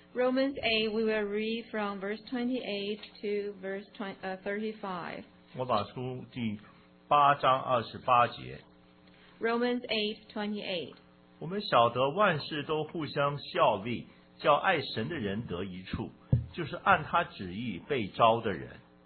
Romans 8, we will read from verse 28 to verse 35. 我把书第8章28节。 Romans 8:28. 我们晓得万事都互相效力，叫爱神的人得益处，就是按他旨意被召的人。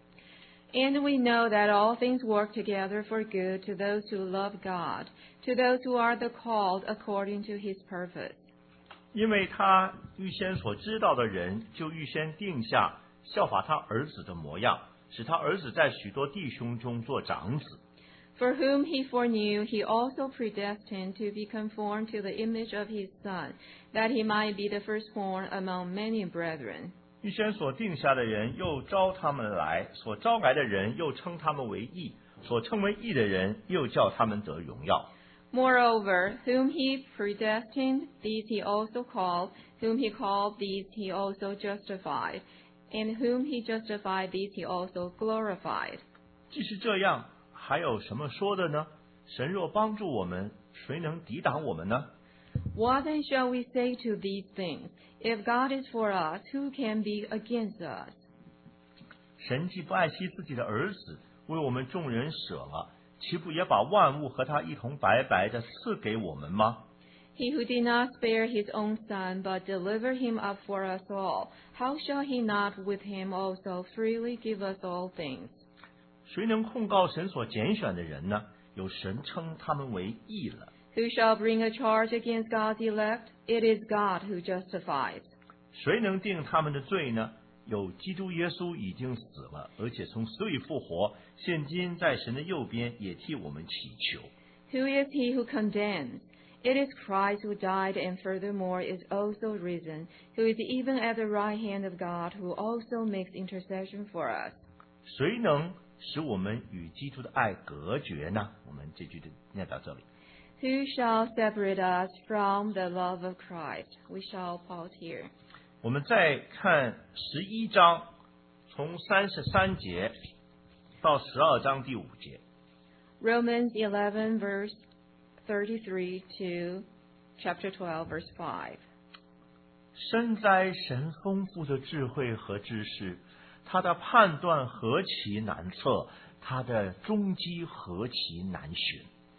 And we know that all things work together for good to those who love God, to those who are the called according to his purpose. 因为他预先所知道的人，就预先定下效法他儿子的模样，使他儿子在许多弟兄中做长子。 For whom he foreknew, he also predestined to be conformed to the image of his Son, that he might be the firstborn among many brethren. 预先所定下的人，又招他们来；所招来的人，又称他们为义；所称为义的人，又叫他们得荣耀。 Moreover, whom he predestined, these he also called; whom he called, these he also justified; and whom he justified, these he also glorified. 既是这样，还有什么说的呢？神若帮助我们，谁能抵挡我们呢？ What then shall we say to these things? If God is for us, who can be against us? 神既不爱惜自己的儿子，为我们众人舍了，岂不也把万物和他一同白白的赐给我们吗？ He who did not spare his own Son, but delivered him up for us all, how shall he not with him also freely give us all things? 谁能控告神所拣选的人呢？有神称他们为义了。 Who shall bring a charge against God's elect? It is God who justifies. 谁能定他们的罪呢？有基督耶稣已经死了，而且从死里复活，现今在神的右边，也替我们祈求。 Who is he who condemns? It is Christ who died and furthermore is also risen, who is even at the right hand of God, who also makes intercession for us. 谁能使我们与基督的爱隔绝呢？我们这句的念到这里。 Who shall separate us from the love of Christ? We shall pause here. 我们再看11章，从33节到12章第5节。 Romans 11, verse 33 to chapter 12, verse 5. 深哉神丰富的智慧和知识，他的判断何其难测，他的踪迹何其难寻。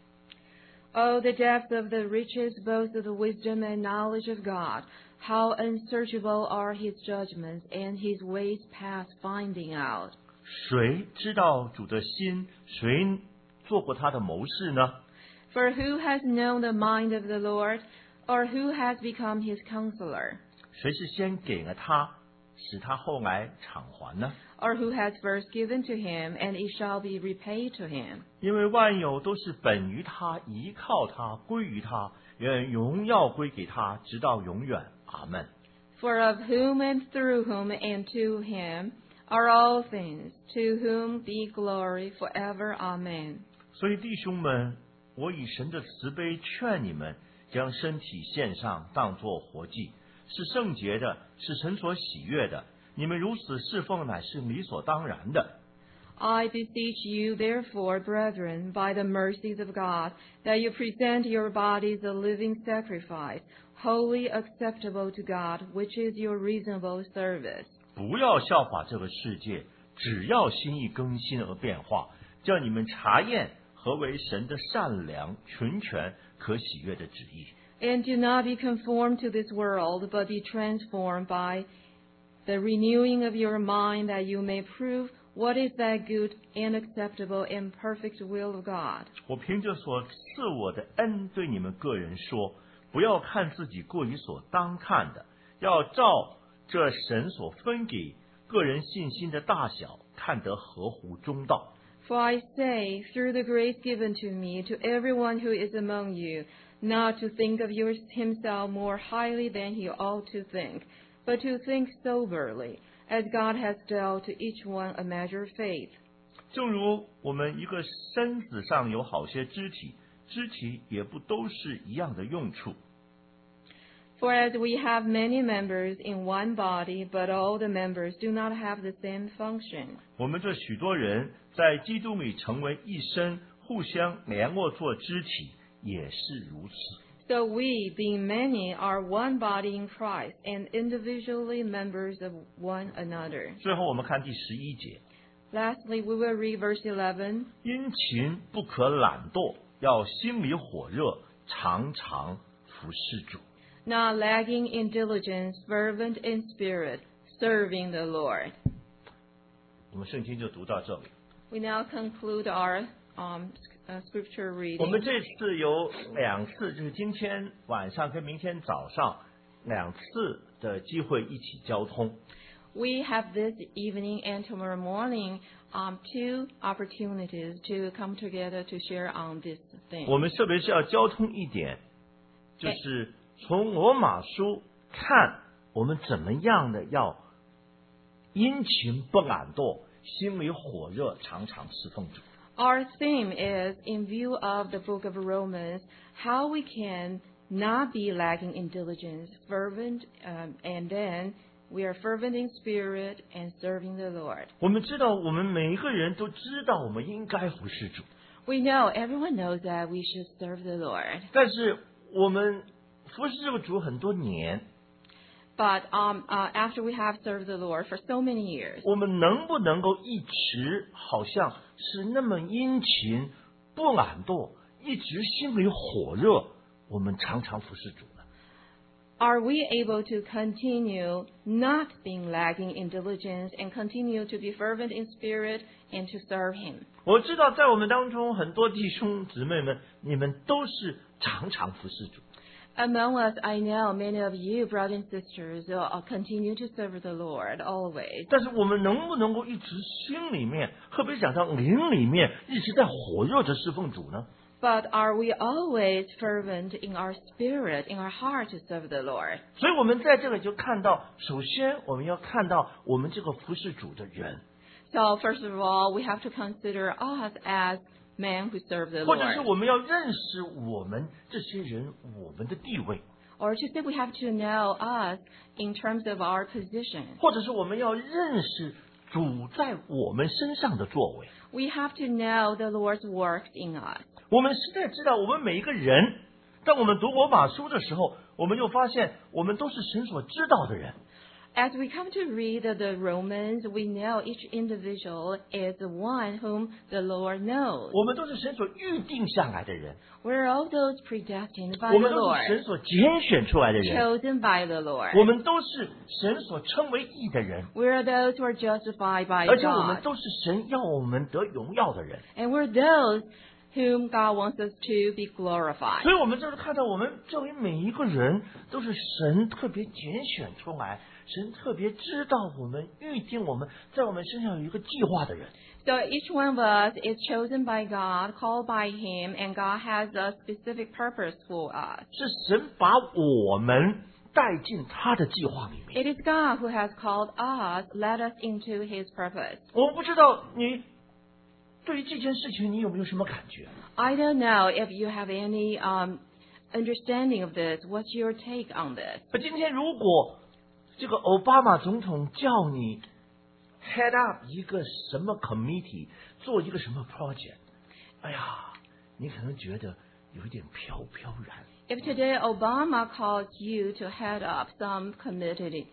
Oh, the depth of the riches both of the wisdom and knowledge of God! How unsearchable are his judgments, and his ways past finding out. 谁知道主的心？谁做过他的谋士呢？ For who has known the mind of the Lord, or who has become his counselor? 谁是先给了他，使他后来偿还呢？ Or who has first given to him, and it shall be repaid to him? 因为万有都是本于他，依靠他，归于他，愿荣耀归给他，直到永远。阿门。 For of whom and through whom and to him are all things, to whom be glory forever. Amen. 所以弟兄们，我以神的慈悲劝你们，将身体献上，当作活祭，是圣洁的，是神所喜悦的。你们如此侍奉，乃是理所当然的。 I beseech you, therefore, brethren, by the mercies of God, that you present your bodies a living sacrifice, wholly acceptable to God, which is your reasonable service. 不要效法这个世界，只要心意更新而变化，叫你们查验何为神的善良、纯全、可喜悦的旨意。 And do not be conformed to this world, but be transformed by the renewing of your mind, that you may prove what is that good and acceptable and perfect will of God. 我凭着所赐我的恩对你们个人说，不要看自己过于所当看的，要照这神所分给个人信心的大小，看得合乎中道。 For I say, through the grace given to me, to everyone who is among you, not to think of himself more highly than he ought to think, but to think soberly, as God has dealt to each one a measure of faith. 正如我们一个身子上有好些肢体，肢体也不都是一样的用处。 For as we have many members in one body, but all the members do not have the same function. 我们这许多人在基督里成为一身，互相联络做肢体，也是如此。 So we, being many, are one body in Christ, and individually members of one another. 最后我们看第11节， Lastly, we will read verse 11. 殷勤不可懒惰，要心里火热，常常服侍主。 Not lagging in diligence, fervent in spirit, serving the Lord. 我们圣经就读到这里。 We now conclude our scripture 我们 reading. 这次有2次，就是今天晚上跟明天早上2次的机会一起交通。 We have this evening and tomorrow morning 2 opportunities to come together to share on this thing. 我们特别是要交通一点，就是从罗马书看我们怎么样的要殷勤不懒惰，心里火热，常常侍奉主。 Our theme is, in view of the book of Romans, how we can not be lacking in diligence, fervent, and then we are fervent in spirit and serving the Lord. 我们知道，我们每一个人都知道，我们应该服侍主， We know, everyone knows that we should serve the Lord. 但是我们服侍这个主很多年， But after we have served the Lord for so many years, 我们能不能够一直好像是那么殷勤、不懒惰，一直心里火热，我们常常服侍主呢？ are we able to continue not being lagging in diligence and continue to be fervent in spirit and to serve Him? 我知道在我们当中很多弟兄姊妹们，你们都是常常服侍主。 Among us, I know many of you, brothers and sisters, continue to serve the Lord always. 但是我们能不能够一直心里面，特别讲到灵里面，一直在火热着侍奉主呢？ But are we always fervent in our spirit, in our heart to serve the Lord? 所以我们在这里就看到，首先我们要看到我们这个服侍主的人， So first of all, we have to consider us as men who serve the 或者是 Lord. 我们要认识我们这些人我们的地位， Or to say we have to know us in terms of our position. 或者是我们要认识主在我们身上的作为。 We have to know the Lord's works in us. 我们实在知道，我们每一个人，当我们读罗马书的时候，我们就发现我们都是神所知道的人。 As we come to read the Romans, we know each individual is the one whom the Lord knows. 我们都是神所预定下来的人， We're all those predestined by 我 the 们都是神 Lord, 所拣选出来的人， chosen by the 我 Lord. 们都是神所称为义的人， We're those who are justified by 而且我们 God. 都是神要我们得荣耀的人。 And we're those whom God wants us to be glorified. 所以，我们就是看到我们这里每一个人都是神特别拣选出来，神特别知道我们、预定我们，在我们身上有一个计划的人。 So each one of us is chosen by God, called by Him, and God has a specific purpose for us. 是神把我们带进他的计划里面。 It is God who has called us, led us into His purpose. 我不知道你对于这件事情你有没有什么感觉？ I don't know if you have any understanding of this. What's your take on this? 今天如果这个奥巴马总统叫你 head up 一个什么 committee， 做一个什么 project， 哎呀，你可能觉得有一点飘飘然。 If today Obama calls you to head up some committee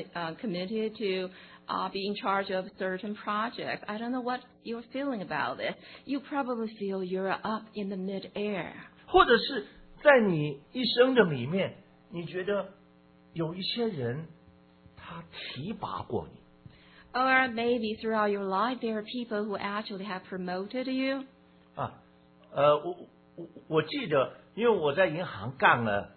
to be in charge of certain projects, I don't know what you're feeling about it. You probably feel you're up in the mid-air. 或者是在你一生的里面，你觉得有一些人他提拔过你， Or maybe throughout your life there are people who actually have promoted you. 我记得，因为我在银行干了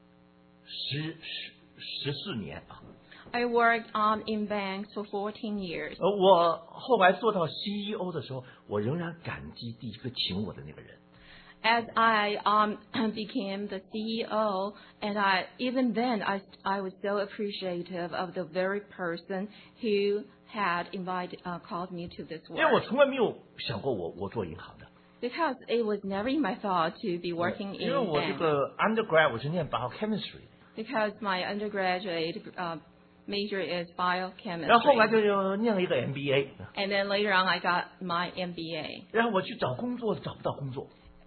14年啊， I worked in banks for 14 years. 我后来做到 CEO 的时候，我仍然感激第一个请我的那个人。 As I became the CEO, and even then I was so appreciative of the very person who had called me to this 因为我 work. 从来没有想过我做银行的， Because it was never in my thought to be working 因为 in 我这 banks. 个 undergrad 我是念 biochemistry， Because my undergraduate major is 然后后来 biochemistry. 就念了一个 MBA， And then later on I got my MBA. 然后我去找工作找不到工作，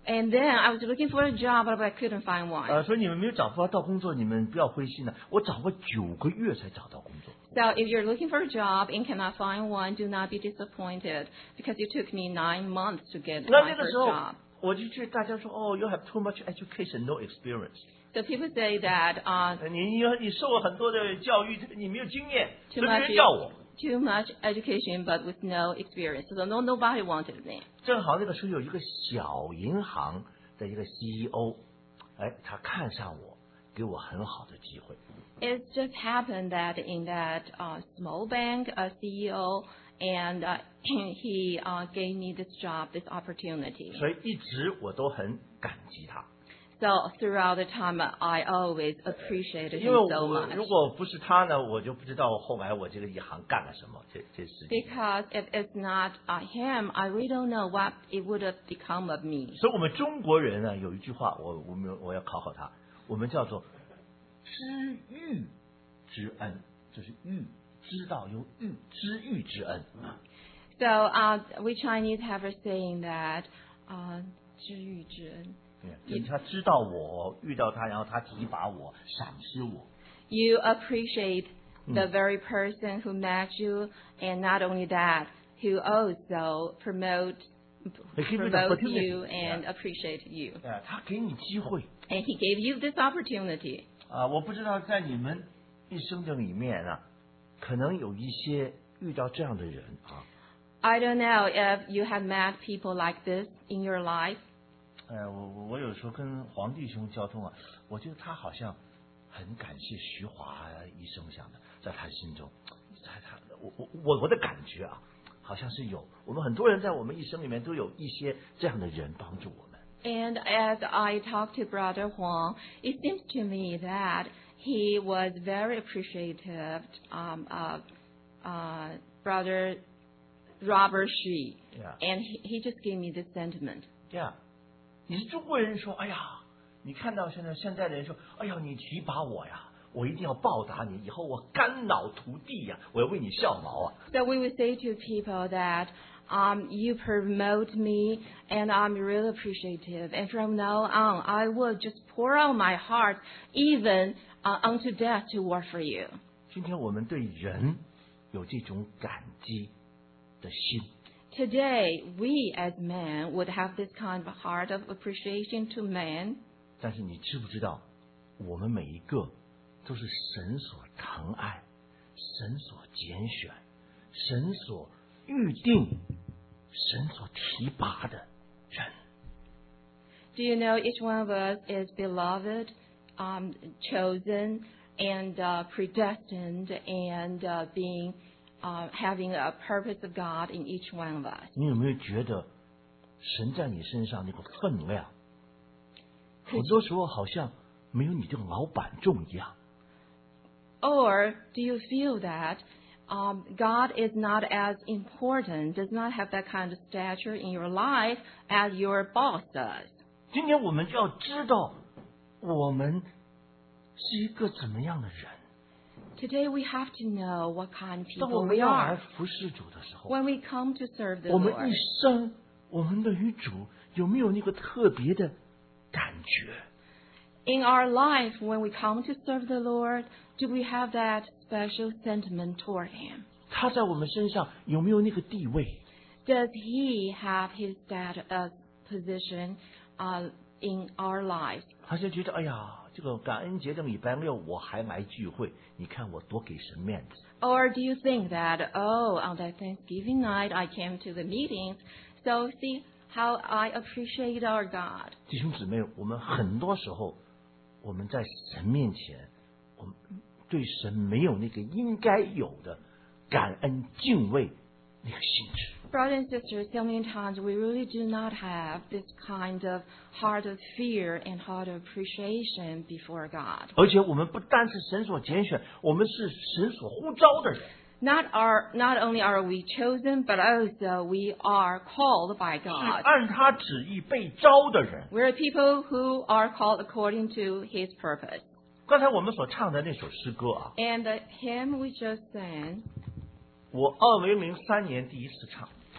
And then I was looking for a job, but I couldn't find one. 所以你们没有找到工作，你们不要灰心了。我找过9个月才找到工作。 So if you're looking for a job and cannot find one, do not be disappointed because it took me 9 months to get 那 my 那个 first 时候 job. 我就去大家说哦 ，you have too much education, no experience。 So people say that 你受了很多的教育，你没有经验，所 too 以没 much 人要我。 too much education but with no experience. So nobody wanted me. 正好那个时候有一个小银行的一个 CEO， 他看上我，给我很好的机会。 It just happened that in that small bank, a CEO, and he gave me this job, this opportunity. 所以一直我都很感激他。 So throughout the time, I always appreciated 因为 him so 我 much. 如果不是他呢，我就不知道后来我这个一行干了什么。这事情。 Because if it's not him, I really don't know what it would have become of me. 所以我们中国人呢有一句话，我要考他，我们叫做知遇之恩，就是遇知道有遇知遇之恩。 So we Chinese have a saying that 知遇之恩。 他知道我遇到他，然后他提拔我，赏识我。 You appreciate the very person who met you, and not only that, who also promote you and appreciate you. 他给你机会。 And he gave you this opportunity. 我不知道在你们一生的里面啊，可能有一些遇到这样的人啊。 I don't know if you have met people like this in your life. 我有时候跟黄弟兄交通啊，我觉得他好像很感谢徐华医生想的，在他心中，我的感觉啊，好像是有。我们很多人在我们一生里面都有一些这样的人帮助我们。 And as I talked to Brother Huang, it seems to me that he was very appreciative of Brother Robert Shi. Yeah. And he just gave me this sentiment. Yeah. 你是中国人说，哎呀，你看到现在的人说，哎呀，你提拔我呀，我一定要报答你，以后我肝脑涂地呀，我要为你效劳啊。 So we would say to people that you promote me, and I'm really appreciative. And from now on, I will just pour out my heart, even unto death, to work for you. 今天我们对人有这种感激的心。 Today, we as men would have this kind of heart of appreciation to men. 但是你知不知道，我们每一个都是神所疼爱、神所拣选、神所预定、神所提拔的人。 Do you know each one of us is beloved, chosen, and predestined, and being having a purpose of God in each one of us? 你有没有觉得神在你身上那个分量，很多时候好像没有你这个老板重一样？ Or do you feel that God is not as important, does not have that kind of stature in your life as your boss does? 今天我们就要知道，我们是一个怎么样的人。 Today we have to know what kind of 当我 people 们 we 要来 are. 服侍主的时候， When we come to serve the 我们 Lord. 一生，我们的与主有没有那个特别的感觉？ In our life, when we come to serve the Lord, do we have that special sentiment toward Him? 他在我们身上有没有那个地位？ Does He have His position in our lives? 好像觉得，哎呀，这个感恩节的礼拜六我还来聚会，你看我多给神面子。 Or do you think that, oh, on that Thanksgiving night I came to the meetings, so see how I appreciate our God? 弟兄姊妹，我们很多时候我们在神面前，我们对神没有那个应该有的感恩敬畏那个性质。 Brothers and sisters, so many times we really do not have this kind of heart of fear and heart of appreciation before God. 而且我们不单是神所拣选，我们是神所呼召的人。 Not only are we chosen, but also we are called by 是 God. 按他旨意被召的人。 We're people who are called according to His purpose. 刚才我们所唱的那首诗歌啊， And the hymn we just sang, 我2003年第一次唱，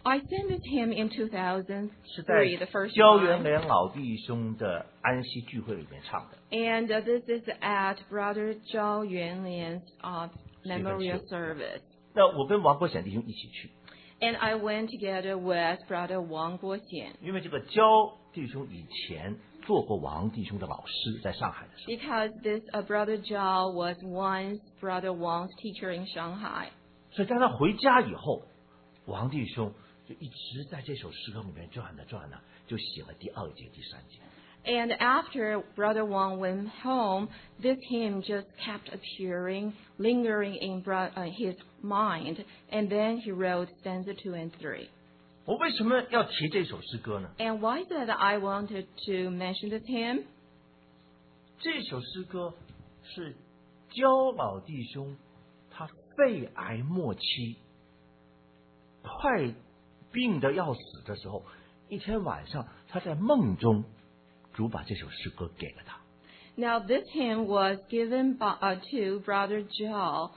I sent it him in 2003, 是在 the first 焦元 time. 连老弟兄的安息聚会里面唱的。 And this is at Brother Zhao Yuanlian's memorial service. 那我跟王国显弟兄一起去， And I went together with Brother Wang Guoxian. 因为这个焦弟兄以前做过王弟兄的老师，在上海的时候。 Because this Brother Zhao was once Brother Wang's teacher in Shanghai. 所以当他回家以后，王弟兄就一直在这首诗歌里面转呢，就写了第2节、第3节。 And after Brother Wang went home, this hymn just kept appearing, lingering in his mind, and then he wrote stanza 2 and 3. 我为什么要提这首诗歌呢？ And why is it that I wanted to mention this hymn? 这首诗歌是焦老弟兄他肺癌末期，快病得要死的时候，一天晚上他在梦中，主把这首诗歌给了他。 Now, this hymn was given to Brother Zhao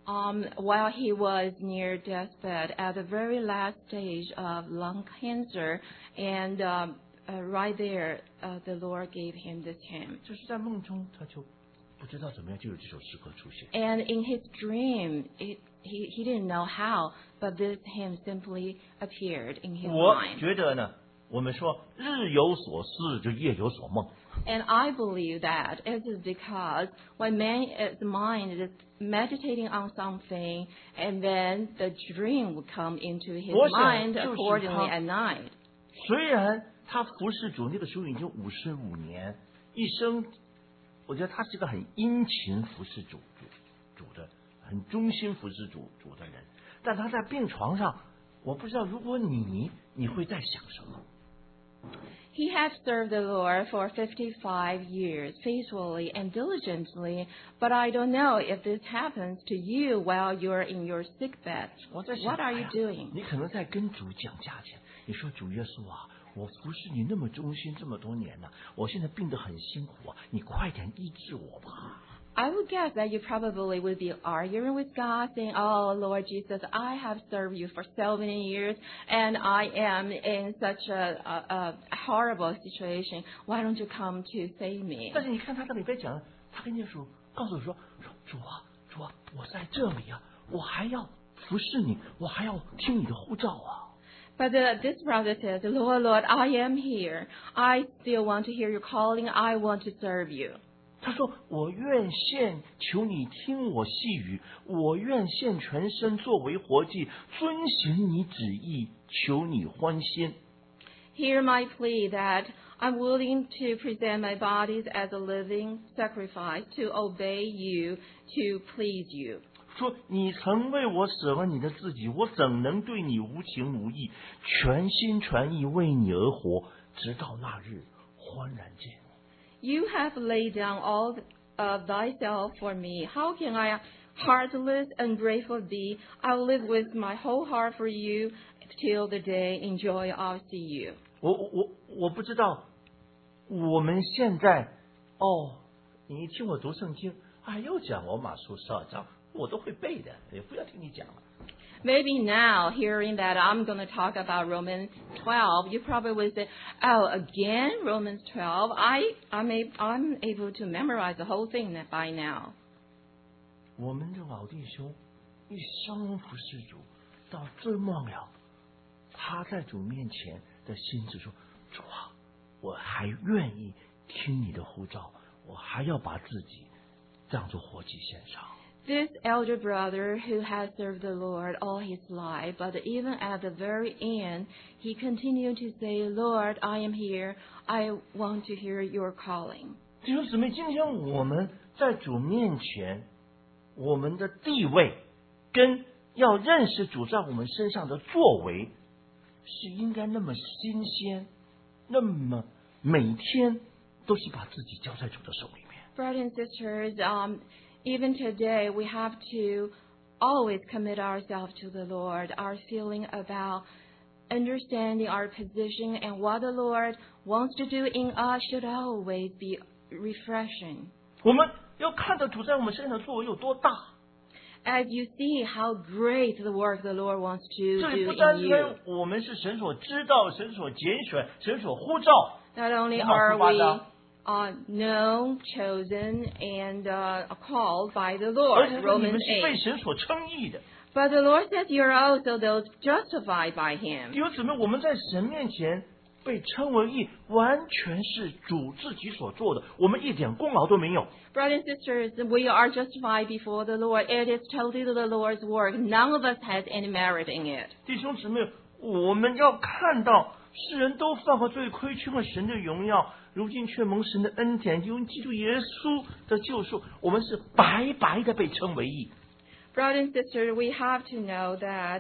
while he was near deathbed at the very last stage of lung cancer, and right there, the Lord gave him this hymn. 就是在梦中，他就不知道怎么样，就有这首诗歌出现。 And in his dream, he didn't know how, but this hymn simply appeared in his 我 mind. 觉得呢，我们说日有所思，就夜有所梦。 And I believe that it is because when man's mind is meditating on something, and then the dream would come into his 我想 mind 就是 accordingly 他 at night. 虽然他服侍主那个时候已经55年，一生，我觉得他是个很殷勤服侍主的，很忠心服侍主的人。但他在病床上，我不知道如果你会在想什么。 He had served the Lord for 55 years faithfully and diligently, but I don't know if this happens to you while you're in your sick bed. 我在想 What are you 哎呀 doing? 你可能在跟主讲价钱，你说主耶稣啊，我服侍你那么忠心这么多年了，我现在病得很辛苦啊，你快点医治我吧。 I would guess that you probably would be arguing with God, saying, "Oh, Lord Jesus, I have served you for so many years, and I am in such a horrible situation. Why don't you come to save me?" 但是你看他在里边讲，他跟耶稣告诉说主啊，我在这里啊，我还要服侍你，我还要听你的呼召啊。 But this brother says, Lord, I am here. I still want to hear your calling. I want to serve you. 他说：“我愿献，求你听我细语；我愿献全身作为活祭，遵行你旨意，求你欢心。” Hear my plea that I'm willing to present my bodies as a living sacrifice to obey you, to please you. 说你曾为我舍了你的自己，我怎能对你无情无义，全心全意为你而活，直到那日欢然见你。 You have laid down all of thyself for me. How can I, heartless and grateful thee, I'll live with my whole heart for you till the day in joy I'll see you. 我不知道，我们现在你一听我读圣经，又讲罗马书12章，我都会背的，也不要听你讲了。 Maybe now, hearing that I'm going to talk about Romans 12, you probably would say, "Oh, again, Romans 12? I'm able to memorize the whole thing by now." 我们的老弟兄一生服侍主，到最末了，他在主面前的心智说：“主啊，我还愿意听你的呼召，我还要把自己当作活祭献上。” This elder brother who has served the Lord all his life, but even at the very end, he continued to say, "Lord, I am here. I want to hear your calling." 弟兄姊妹，今天我们在主面前，我们的地位跟要认识主在我们身上的作为，是应该那么新鲜，那么每天都是把自己交在主的手里面。 Brothers and sisters, even today, we have to always commit ourselves to the Lord. Our feeling about understanding our position and what the Lord wants to do in us should always be refreshing. 我们要看到主在我们身上的作为有多大。 as you see how great the work the Lord wants to 这 do 里不单 in 单 you. 我们是神所知道、神所拣选、神所呼召， Not only 罗马 are 书8 we 章， known, chosen, and called by the 而 Lord, 且说你 Romans 们是被 8. 神所称义的。 But the Lord says you're also those justified by 弟 Him. 兄姊妹，我们在神面前被称为义，完全是主自己所做的，我们一点功劳都没有。 Brothers and sisters, we are justified before the Lord. It is totally the Lord's work. None of us has any merit in it. 弟兄姊妹，我们要看到世人都犯过罪，亏缺了神的荣耀，如今却蒙神的恩典，用基督耶稣的救赎，我们是白白的被称为义。 Brothers and sisters, we have to know that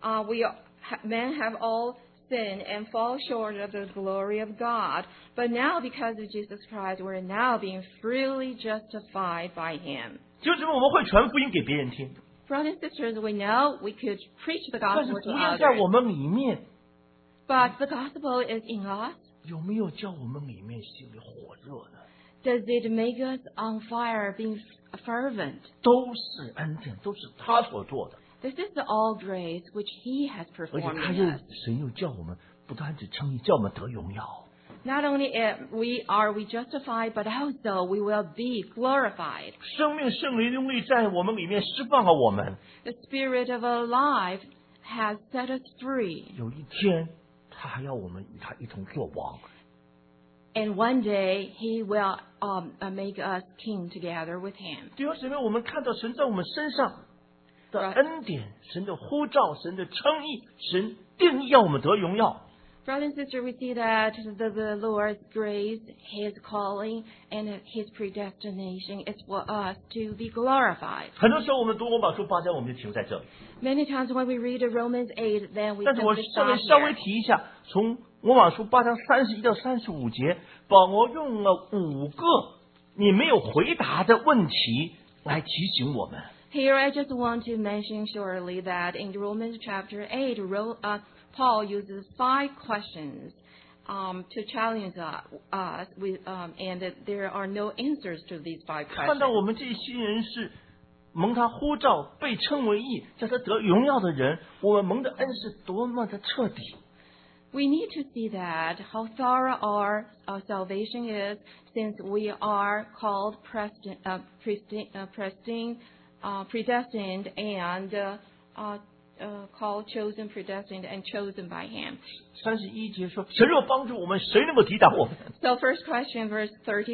men have all sinned and fall short of the glory of God. But now, because of Jesus Christ, we're now being freely justified by Him. 弟兄姊妹，我们会传福音给别人听， Brothers and sisters, we know we could preach the 但是 gospel 福 to 音在 others. 我们里面 But the gospel is in us. 有没有叫我们里面心里火热呢？ Does it make us on fire, being fervent? 都是恩典，都是他所做的。 This is the all grace which He has 而且 performed 他 in 又 us. 神又叫我们不单只称义，叫我们得荣耀。 Not only are we justified, but also we will be glorified. 生命圣灵用力在我们里面释放了我们。 The Spirit of our life has set us free. 有一天，他还要我们与他一同做王。 And one day He will make us king together with Him. 弟兄姊妹，我们看到神在我们身上的恩典，神的呼召，神的称义，神定义要我们得荣耀。 Brothers and sisters, we see that the Lord's grace, His calling, and His predestination is for us to be glorified. 很多时候我们读罗马书8章，我们就停在这里。 Many times when we read Romans 8, then we 但是我 simply 稍 stop 微稍微 here. 提一下，从罗马书8章31到35节，保罗用了5个你没有回答的问题来提醒我们。 Here I just want to mention shortly that in Romans chapter 8, Paul uses 5 questions to challenge us with, and that there are no answers to these 5 看到 questions. 我们这些人是蒙他呼召、被称为义、叫他得荣耀的人，我们蒙的恩是多么的彻底。 We need to see that how thorough our salvation is, since we are called predestined and called chosen, predestined, and chosen by Him. 31节说：“神若帮助我们，谁能够抵挡我们 So first question, verse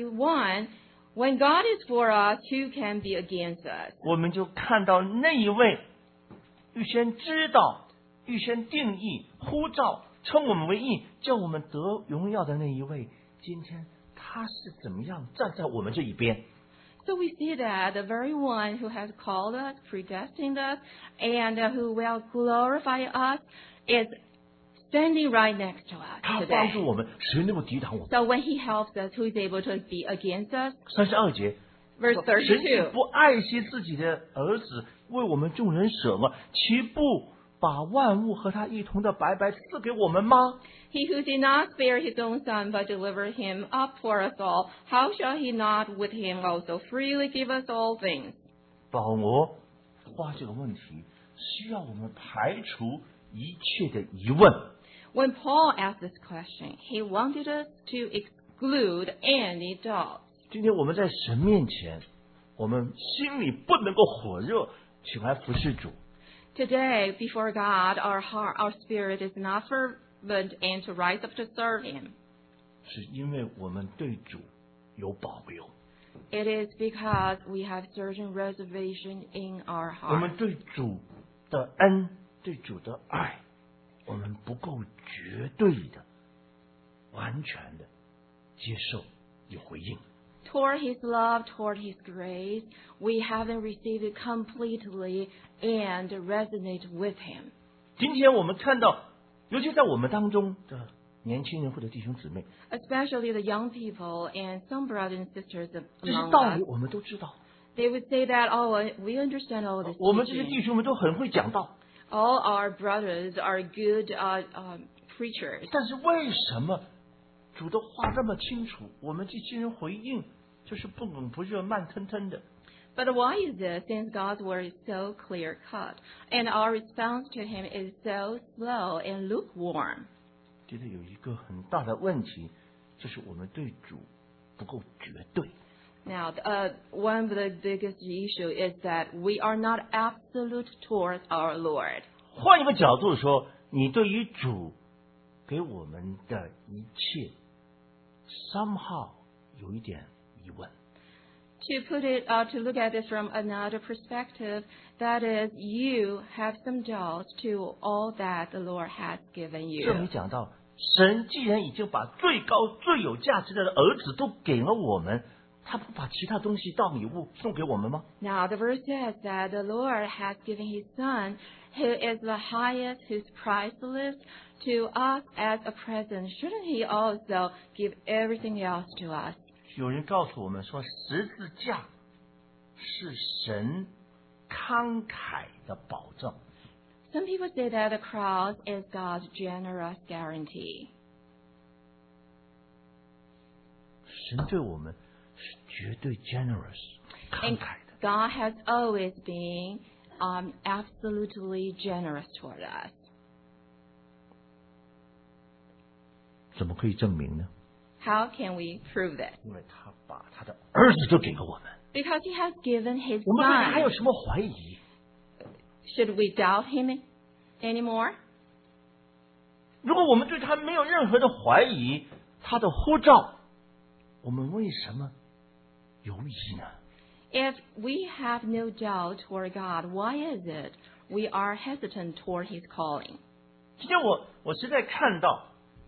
31, when God is for us, who can be against us?？” 我们就看到那一位预先知道、预先定义、呼召、称我们为义、叫我们得荣耀的那一位，今天他是怎么样站在我们这一边？ So we see that the very one who has called us, predestined us, and who will glorify us is standing right next to us 他 today. 帮助我们，谁能够抵挡我们？ So when He helps us, who is able to be against us? 32节， Verse 神是 32. 不爱惜自己的儿子，为我们众人舍了，岂不把万物和他一同的白白赐给我们吗？ He who did not spare His own Son, but delivered Him up for us all, how shall He not with Him also freely give us all things? 保罗花这个问题，需要我们排除一切的疑问。 When Paul asked this question, he wanted us to exclude any doubts. 今天我们在神面前，我们心里不能够火热，起来服侍主。 Today, before God, our heart, our spirit is not fervent and to rise up to serve Him. 是因为我们对主有保留， It is because we have certain reservation in our 我们 heart. 对主的恩、对主的爱，我们不够绝对的、完全的接受有回应。 Toward His love, toward His grace, we haven't received it completely and resonate with Him. 今天我们看到，尤其在我们当中的年轻人或者弟兄姊妹， Especially the young people and some brothers and sisters 这些 among 道理 us. 我们都知道， They would say that, oh, we understand all this 我们这些 teaching. 弟兄们都很会讲道， All our brothers are good preachers. 但是为什么主的话那么清楚，我们这些人回应就是不冷不热、慢腾腾的？ But why is this, since God's word is so clear-cut, and our response to him is so slow and lukewarm? 觉得有一个很大的问题，就是我们对主不够绝对。 Now, one of the biggest issue is that we are not absolute towards our Lord. 换一个角度说，你对于主给我们的一切 ，somehow 有一点疑问。 To look at it from another perspective, that is, you have some doubts to all that the Lord has given 这里 you. 讲到，神既然已经把最高最有价值的儿子都给了我们，他不把其他东西当礼物送给我们吗？ Now, the verse says that the Lord has given his Son, who is the highest, who's priceless, to us as a present. Shouldn't he also give everything else to us? 有人告诉我们说，十字架是神慷慨的保证。 Some people say that the cross is God's generous guarantee. 神对我们是绝对 generous 慷 And 慨的。 God has always been absolutely generous toward us. 怎么可以证明呢？ How can we prove this? 因为他把他的儿子就给了我们， Because he has given his 我们对他还有 Son. 什么怀疑？ Should we doubt him anymore? 如果我们对他没有任何的怀疑，他的呼召，我们为什么犹疑呢？ If we have no doubt toward God, why is it we are hesitant toward his calling? 今天我实在看到，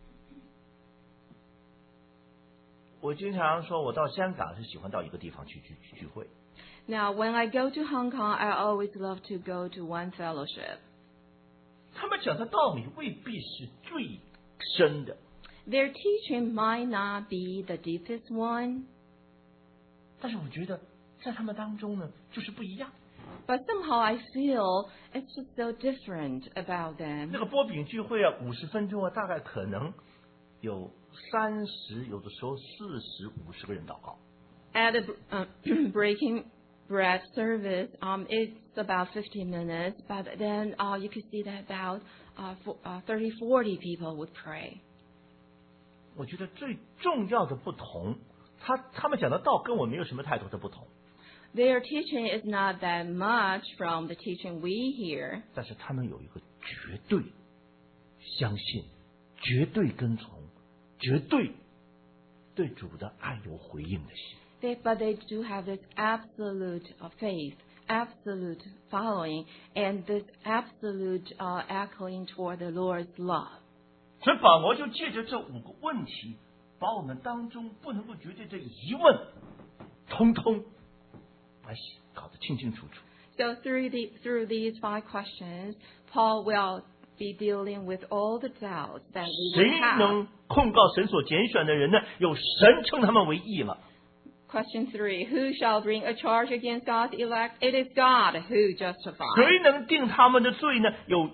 我经常说，我到香港是喜欢到一个地方去聚会。 Now, when I go to Hong Kong, I always love to go to one fellowship. 他们讲的道理未必是最深的， Their teaching might not be the deepest one, 但是我觉得在他们当中呢，就是不一样。 but somehow I feel it's just so different about 那 them. 个波饼聚会啊，50分钟啊，大概可能有30，有的时候40、50个人祷告。 At the breaking bread service, it's about 50 minutes, but then you can see that about 30, 40 people would pray. 我觉得最重要的不同，他们讲的道跟我没有什么太多的不同， Their teaching is not that much from the teaching we hear, 但是他们有一个绝对相信、绝对跟从、绝对对主的爱有回应的心。 but they do have this absolute faith, absolute following, and this absolute echoing toward the Lord's love. 所以保罗就借着这5个问题，把我们当中不能够绝对的疑问，通通来搞得清清楚楚。 So through these 5 questions, Paul will be dealing with all the doubts that we 谁 will have. 能控告神所拣选的人呢？有神称他们为义了。 Question 3, who shall bring a charge against God's elect? It is God who justifies. 谁能定他们的罪呢？有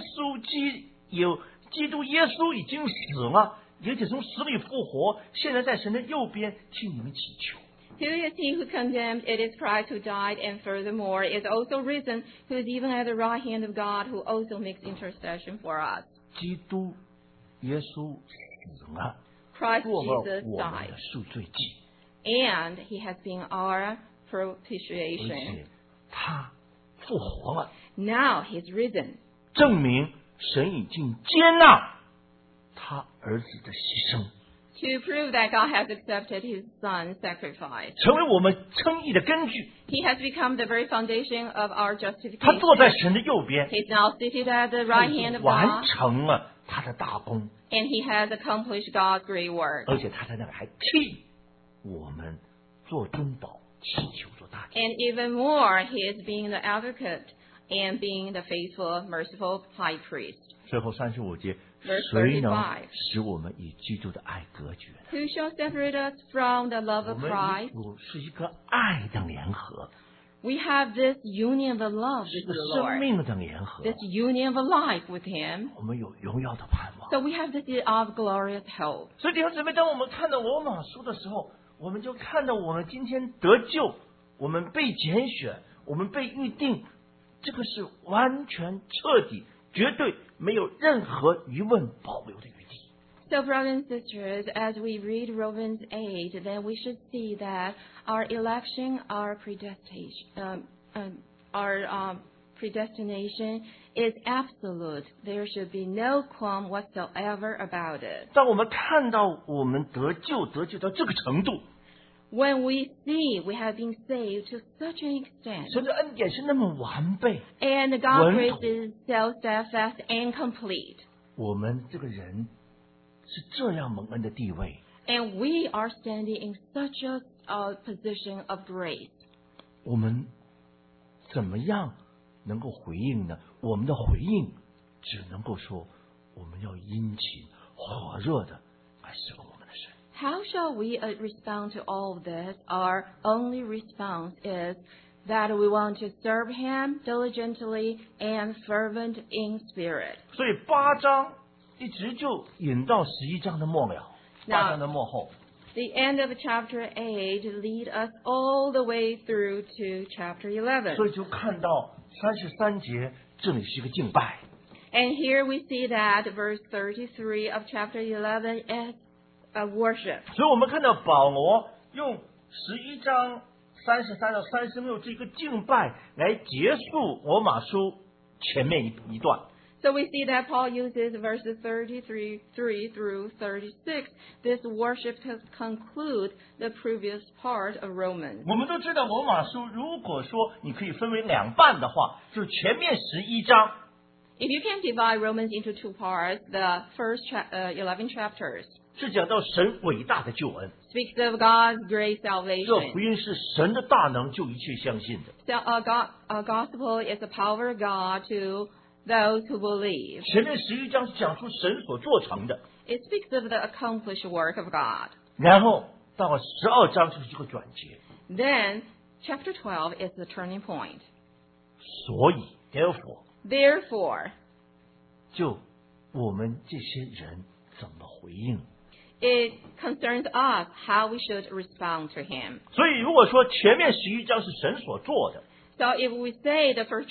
基督耶稣已经死了，而且从死里复活，现在在神的右边替你们祈求。 Who is he who condemned? It is Christ who died, and furthermore is also risen, who is even at the right hand of God, who also makes intercession for us. 基督耶稣死了， Christ 做了 Jesus 我们 died, 的赎罪祭， and he has been our 而 propitiation. 且他复活了， Now he's risen, 证明神已经接纳他儿子的牺牲， to prove that God has accepted his son's sacrifice. 成为我们称义的根据。 He has become the very foundation of our 他 justification. 坐在神的右边， He's now seated at the 他 right 已 hand 经 of 完 God, 成了他的大功， and he has accomplished God's great work. 而且他在那里还替我们做中保，祈求做大祭。 And even more, he is being the advocate and being the faithful, merciful high priest. 最后35节， Verse 谁能 35 使我们与基督的爱隔绝呢？ Who shall separate us from the love 我 of 们与 Christ? 主是一个爱的联合， We have this union of love 是一 with 个 the 生 Lord, 命的联合。 this union of life with him. 我们有荣耀的盼望。 So we have this of glorious hope. 所以弟兄姊妹，当我们看到罗马书的时候，我们就看到我们今天得救， 我们被拣选，我们被预定，这个是完全彻底绝对没有任何疑问保留的余地。 So, brothers and sisters, as we read Romans 8, then we should see that our election, our predestination is absolute. There should be no qualm whatsoever about it. 当我们看到我们得救到这个程度， When we see we have been saved to such an extent, 神的恩典是那么完备， and God's grace is so steadfast and complete, 我们这个人是这样蒙恩的地位， and we are standing in such a position of grace. 我们怎么样能够回应呢？我们的回应只能够说，我们要殷勤火热的来侍奉我们的神。 How shall we respond to all of this? Our only response is that we want to serve Him diligently and fervent in spirit. 所以8章一直就引到11章的末了，8章的末后。 The end of chapter 8 lead us all the way through to chapter 11. 所以就看到33节，这里是一个敬拜。 And here we see that verse 33 of chapter 11 is a worship. 所以我们看到保罗用11章33到36这个敬拜来结束罗马书前面一段。 So we see that Paul uses verses 33 through 36, this worship to conclude the previous part of Romans. 我们都知道罗马书如果说你可以分为两半的话，就是前面11章 If you can divide Romans into two parts, the first 11 chapters 是讲到神伟大的救恩， speaks of God's great 这 salvation. 福音是神的大能救一切相信的。 So a gospel is the power of God to those who believe. 前面11章是讲出神所做成的， It speaks of the accomplished work of God. 然后到了12章就是这个转折。 Then chapter 12 is the turning point. 所以 Therefore, 就我们这些人怎么回应？ it concerns us how we should respond to Him. 所以如果说前面11章是神所做的， So if we say the first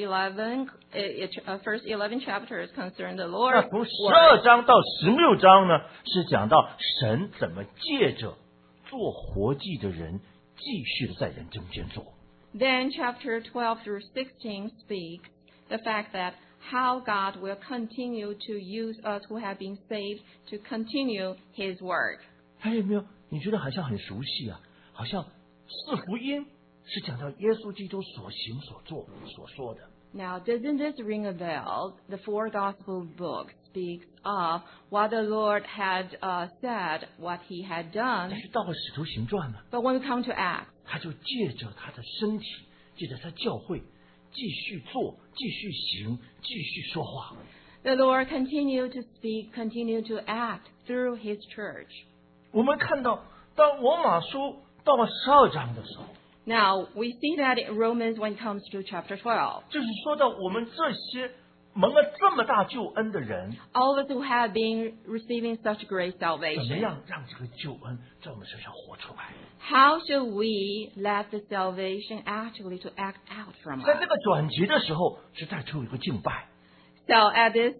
11 chapters concern the 那 Lord's 从 work, 12章到16章呢，是讲到神怎么借着做活祭的人，继续的在人中间做。 then chapter 12 through 16 speaks the fact that how God will continue to use us who have been saved to continue His work. 还有没有？你觉得好像很熟悉啊？好像四福音是讲到耶稣基督所行所做所说的。 Now, doesn't this ring a bell? The four gospel books speaks of what the Lord had said, what He had done. 但是到了使徒行传呢， But when we come to Acts, 他就借着他的身体，借着他教会，继续做，继续行，继续说话。 the Lord continued to speak, continued to act through His church. 我们看到，当罗马书到了12章的时候， Now, we see that in Romans when it comes to chapter 12. 就是说到我们这些蒙了这么大救恩的人， All of us who have been receiving such great 怎么 salvation, 样让这个救恩在我们身上活出来？ how should we let the salvation actually to act out from 在这 us? 个转折的时候，是带出一个敬拜。 So at this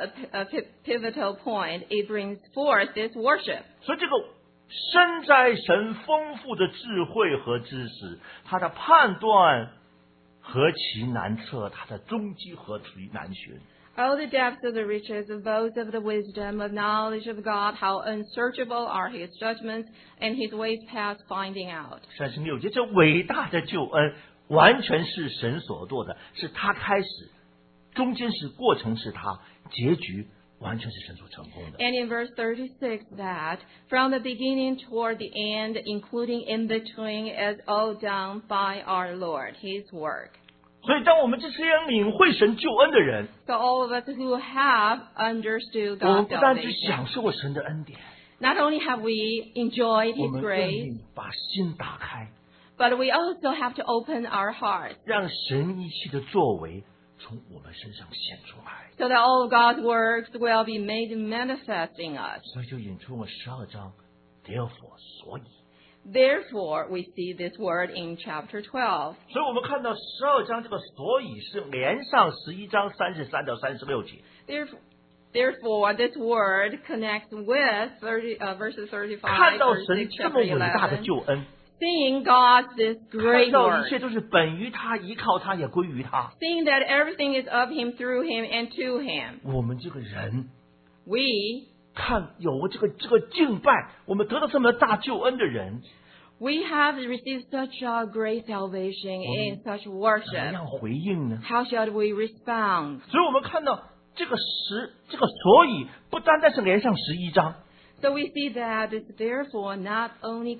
pivotal point, it brings forth this worship. 所以这个身在神丰富的智慧和知识，他的判断何其难测，他的踪迹何其难寻。 Oh, the depths of the riches, of both of the wisdom, of knowledge of God, how unsearchable are His judgments and His ways past finding out. 36节，这伟大的救恩完全是神所做的，是他开始，中间是过程是他，结局完全是神所成功的。 And in verse 36, that from the beginning toward the end, including in between, is all done by our Lord, His work. 所以，当我们这些领会神救恩的人， So all of us who have understood 我们 God's 不单只 salvation, 享受神的恩典， not only have we enjoyed 我 His 们更 grace, 应把心打开， but we also have to open our hearts 让神一切的作为从我们身上显出来。 so that all of God's works will be made manifest in us. 所以就引出我12章，therefore，所以， Therefore, we see this word in chapter 12. 所以我们看到12章这个所以是连上11章33到36节。 Therefore, this word connects with verses 35, 看到神 36, 这么 chapter 伟大的 11. 救恩， Seeing God's this 看 great 到 work. 一切都是本于他，依靠他，也归于他。 Seeing that everything is of Him, through Him, and to Him. 我们这个人 We 看有这个敬拜，我们得到这么大救恩的人， have received such a great salvation in such 怎么 worship. 样回应呢？ How shall we respond? 所以我们看到这个所以不单单是连上11章， So we see that this therefore not only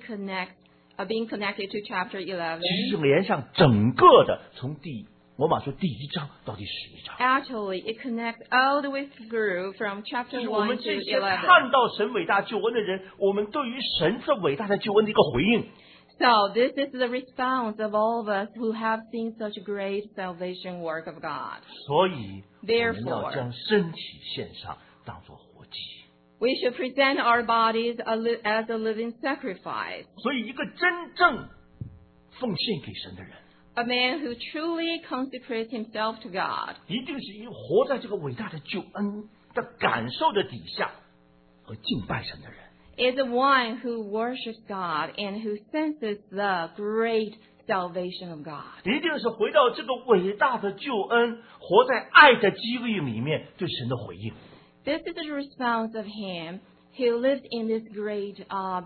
being connected to chapter 11. 其实是连上整个的，从罗马书第1章到第11章。 Actually, it connects all the way through from 就 chapter 是我 1 们 to 这些 11. 看到神伟大救恩的人，我们对于神这伟大的救恩的一个回应。 So this is the response of all of us who have seen such great salvation work of God. 所以我们要 Therefore, 将身体献上，当作活祭。 we should present our bodies as a living sacrifice. 所以一个真正奉献给神的人， A man who truly consecrates himself to God 一定是一个活在这个伟大的救恩的感受的底下和敬拜神的人。 is the one who worships God and who senses the great salvation of God. 一定是回到这个伟大的救恩，活在爱的激励里面，对神的回应。 This is the response of him who lives in this great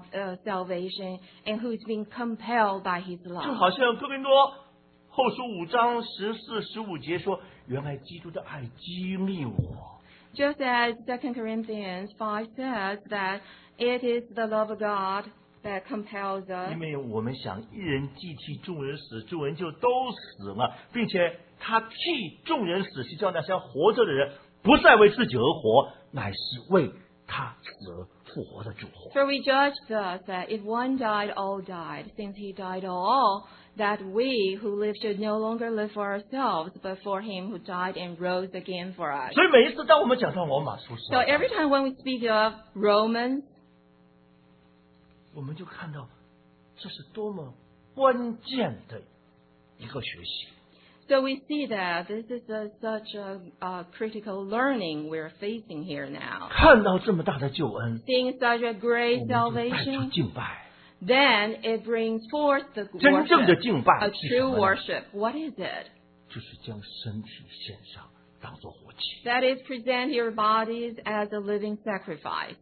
salvation and who's being compelled by his 就 love. 好像哥林多后书5章14、15节说：“原来基督的爱激励我。” Just as 2 Corinthians 5 says that it is the love of God that compels us. 因为我们想一人既替众人死，众人就都死了，并且他替众人死，是叫那些活着的人不再为自己而活，乃是为他死而复活的主活。 For we judge thus that if one died, all died, since he died all, that we who live should no longer live for ourselves, but for him who died and rose again for us. 所以每一次当我们讲到罗马书时， So every time when we speak of Romans, 我们就看到这是多么关键的一个学习。 so we see that this is such a critical learning we're facing here now. 看到这么大的救恩， Seeing such a 我 great 们就带出 salvation, 敬拜。 then it brings forth the 真正的 worship, 敬拜 a 是什 true 么呢？ worship. What is it? 就是将身体献上，当作活祭。 That is, present your bodies as a living sacrifice.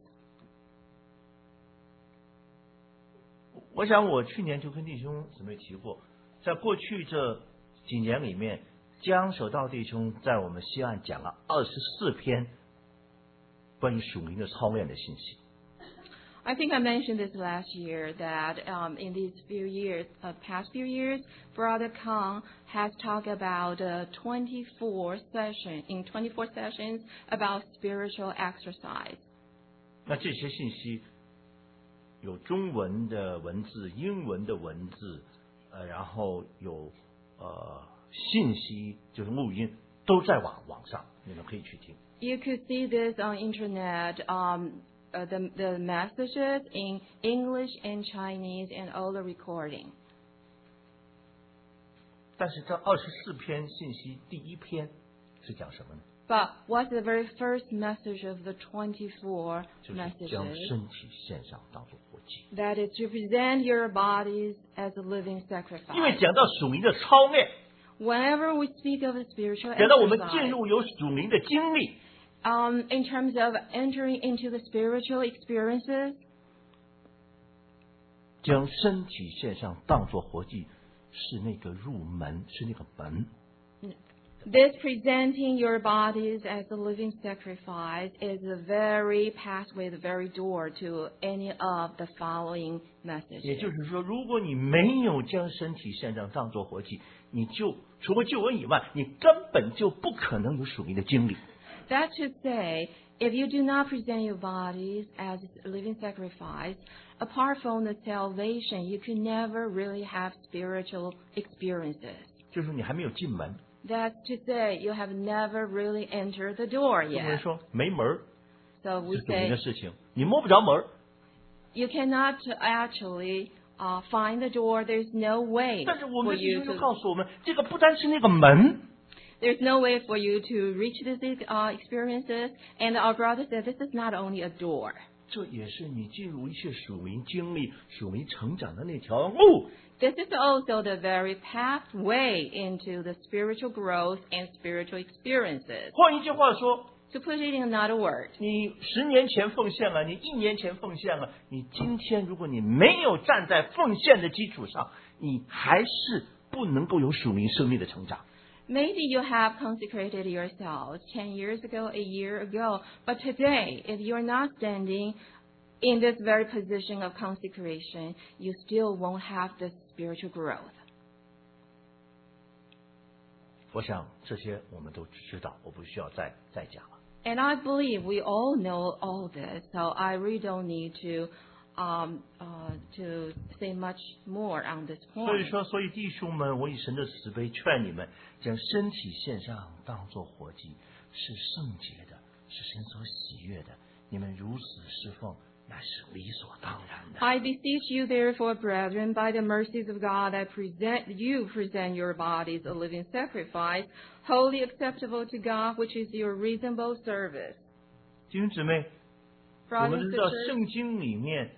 我想我去年就跟弟兄姊妹提过，在过去这几年里面，江守道弟兄在我们西岸讲了24篇关于属灵的操练的信息。 I think I mentioned this last year that in these past few years, Brother Kang has talked about 24 sessions about spiritual exercise. 那这些信息有中文的文字、英文的文字，然后有信息，就是录音，都在网上，你们可以去听。 You could see this on internet. The messages in English and Chinese and all the recording. 但是这24篇信息，第一篇是讲什么呢？ But what's the very first message of the 24 就是将 messages? 身体献上，当作活祭。 That is to present your bodies as a living 因为 sacrifice. 讲到属灵的操练， Whenever we speak of a spiritual 讲到我们进 exercise, 入有属灵的经历， in terms of entering into the spiritual experiences, 将身体献上，当作活祭，是那个入门，是那个门。 this presenting your bodies as a living sacrifice is the very pathway, the very door to any of the following 也 messages. 就是说，如果你没有将身体献上当作活祭，你就除了救恩以外，你根本就不可能有属灵的经历。 That to say, if you do not present your bodies as a living sacrifice, apart from the salvation, you can never really have spiritual experiences. 就是你还没有进门。 That's to say, you have never really entered the door 中国人 yet. 说没门儿 So we 是属灵的 say 事情，你摸不着门儿， you cannot actually find the door. There's no way 但是我们 for 的弟 you 兄就 to. 告诉我们，这个不单是那个门， There's no way for you to reach these experiences. And our brother said, this is not only a door. 这也是你进入一切属灵经历、属灵成长的那条路。 This is also the very pathway into the spiritual growth and spiritual experiences. 换一句话说， To put it in another word, 你10年前奉献了，你1年前奉献了，你今天如果你没有站在奉献的基础上，你还是不能够有属灵生命的成长。 maybe you have consecrated yourselves 10 years ago, a year ago, but today, if you're not standing in this very position of consecration, you still won't have the spiritual growth. 我想这些我们都知道，我不需要再讲了。 And I believe we all know all this, so I really don't need to say much more on this 所以 point. 说，所以弟兄们，我以神的慈悲劝你们，将身体献上，当作活祭，是圣洁的，是神所喜悦的。你们如此侍奉，乃是理所当然的。 I beseech you, therefore, brethren, by the mercies of God, I present your bodies a living sacrifice, wholly acceptable to God, which is your reasonable service. 弟兄姊妹，我 Brothers 们 and 知道 sisters, 圣经里面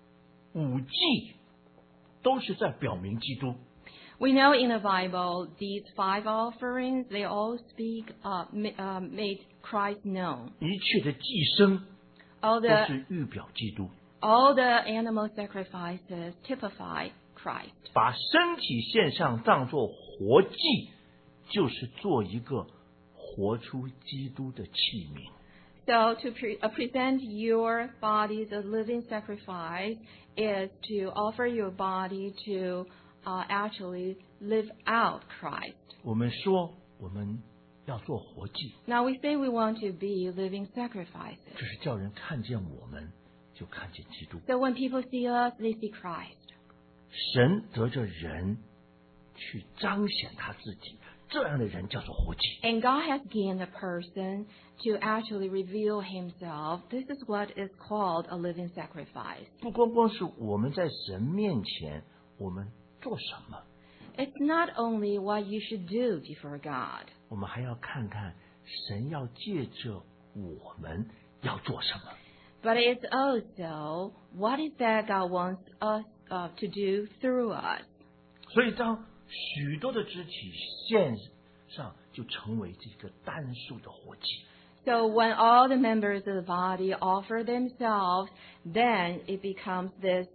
5祭都是在表明基督。 we know in the Bible these 5 offerings, they all speak, made Christ known. 一切的祭牲 All 都 the 是预表基督， All the animal sacrifices typify Christ. 把身体献上当作活祭，就是做一个活出基督的器皿。 So to present your bodies a living sacrifice is to offer your body to actually live out Christ. 我们说我们要做活祭， Now we say we want to be living sacrifices. 这是叫人看见我们就看见基督。 So when people see us, they see Christ. 神得着人去彰显他自己，这样的人叫做活祭。 And God has gained a person to actually reveal himself. This is what is called a living sacrifice. 不光是我们在神面前，我们做什么， It's not only what you should do before God, 我们还要看看神要借着我们要做什么。 but it's also what is that God wants us to do through us. 所以当许多的肢体献上，就成为这个单数的活祭。 So when all the members of the body offer themselves, then it becomes this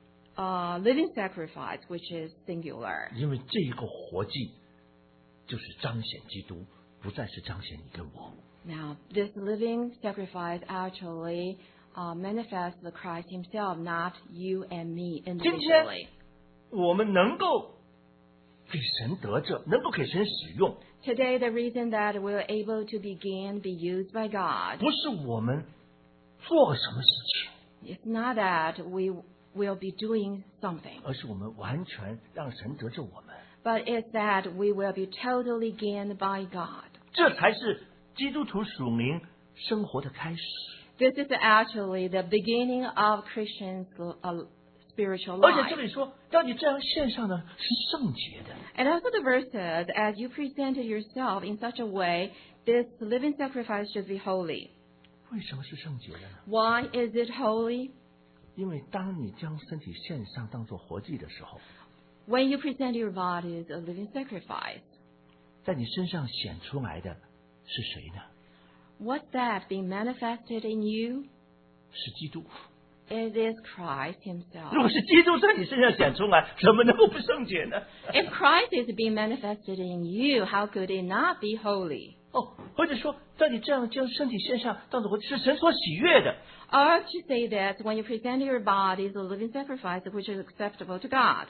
living sacrifice, which is singular. 因为这一个活祭就是彰显基督，不再是彰显你跟我。 Now, this living sacrifice actually manifests the Christ himself, not you and me 今 individually. 天我们能够给神得着，能够给神使用， Today, the reason that we're able to begin, be used by God, 不是我们做个什么事情， it's not that we will be doing something, 而是我们完全让神得着我们， but it's that we will be totally gained by God. 这才是基督徒属灵生活的开始。 This is actually the beginning of Christians' spiritual 而且这 life. 里说，当你这样献上呢，是圣洁的。 And also the verse says, as you presented yourself in such a way, this living sacrifice should be holy. 为什么是圣洁的呢？ Why is it holy? 因为当你将身体献上当做活祭的时候， When you present your body as a living sacrifice, 在你身上显出来的是谁呢？ what's that being manifested in you? 是基督。 It is Christ himself. 如果是基督在你身上显出来，怎么能够不圣洁呢？ If Christ is being manifested in you, how could it not be holy? 哦，或者说，在你这样将身体献上当做活祭，是神所喜悦的。 Or to say that when you present your body as a living sacrifice, which is acceptable to God.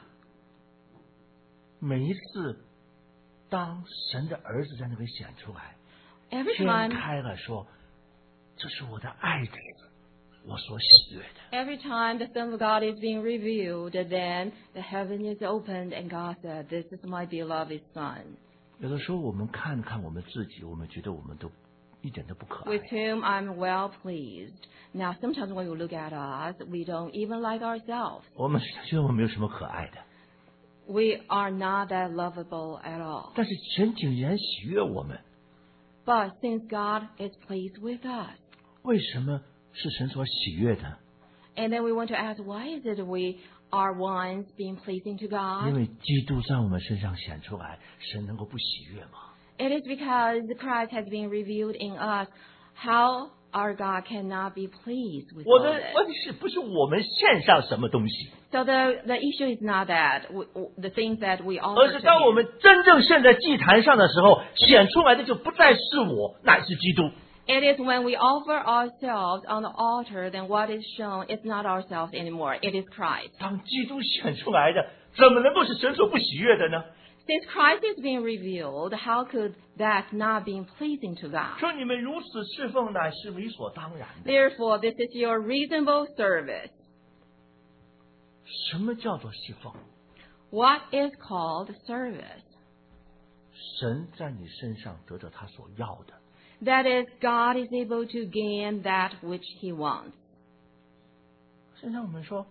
每一次，当神的儿子在那边显出来， Every 天 time 开了，说：“这是我的爱子，我所喜悦的。” Every time the Son of God is being revealed, then the heaven is opened and God said, "This is my beloved Son." 有的时候我们看看我们自己，我们觉得我们都一点都不可爱。 with whom I'm well pleased. Now, sometimes when you look at us, we don't even like ourselves. 我们觉得我们没有什么可爱的， We are not that lovable at all. 但是神竟然喜悦我们， But since God is pleased with us, 为什么是神所喜悦的？ and then we want to ask, why is it we are ones being pleasing to 因 God? 为基督在我们身上显出来，神能够不喜悦吗？ It is because Christ has been revealed in us. How our God cannot be pleased with 我 all 的 this. 问题是不是我们献上什么东西， So the issue is not that the things that we 而 offer 是 to 当我 Him. 们真正献在祭坛上的时候，显出来的就不再是我，乃是基督。 It is when we offer ourselves on the altar, then what is shown is not ourselves anymore. It is Christ. 当基督显出来的，怎么能够是神所不喜悦的呢？ Since Christ is being revealed, how could that not be pleasing to God? 说你们如此侍奉，乃是理所当然的。 Therefore, this is your reasonable service. 什么叫做侍奉？ What is called service? 神在你身上得着他所要的。 That is, God is able to gain that which He wants. 圣经我们说，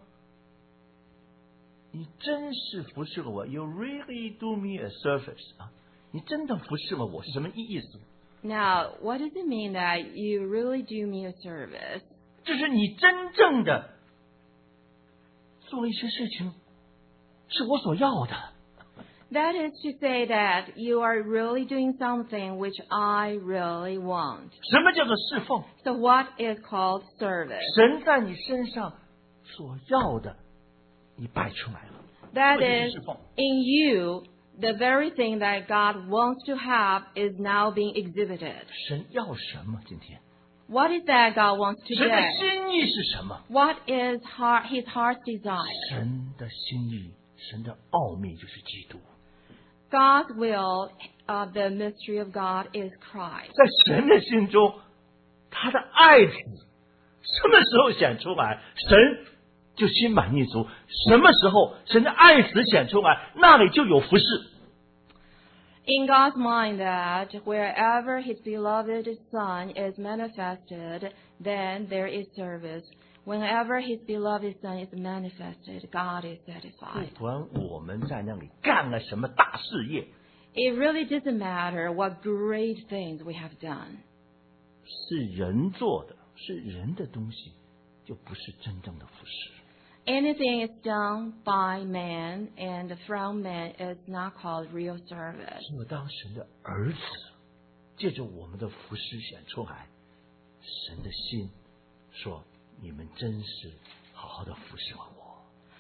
你真是服侍了我 ，You really do me a service 啊！你真的服侍了我是什么意思？ Now, what does it mean that you really do me a service? 就是你真正的做了一些事情，是我所要的。 That is to say that you are really doing something which I really want. 什么叫做侍奉？ So what is called service? 神在你身上所要的，你摆出来了。 That 这就是 is, 侍奉。 in you, the very thing that God wants to have is now being exhibited. 神要什么？今天 What is that God wants 神的 today? 心意是什么？ What is His heart's desire? 神的心意，神的奥秘就是基督。 God's will, the mystery of God is Christ. 在神的心中，他的爱子什么时候显出来，神就心满意足；什么时候神的爱子显出来，那里就有服侍。 In God's mind that wherever His beloved Son is manifested, then there is service. Whenever His beloved Son is manifested, God is 不 satisfied. 管我们在那里干了什么大事业， It really doesn't matter what great things we have done. 是人做的，是人的东西，就不是真正的服侍。 Anything is done by man and from man is not called real service. 只有当神的儿子借着我们的服侍显出来，神的心说：“你们真是好好的服侍了我。”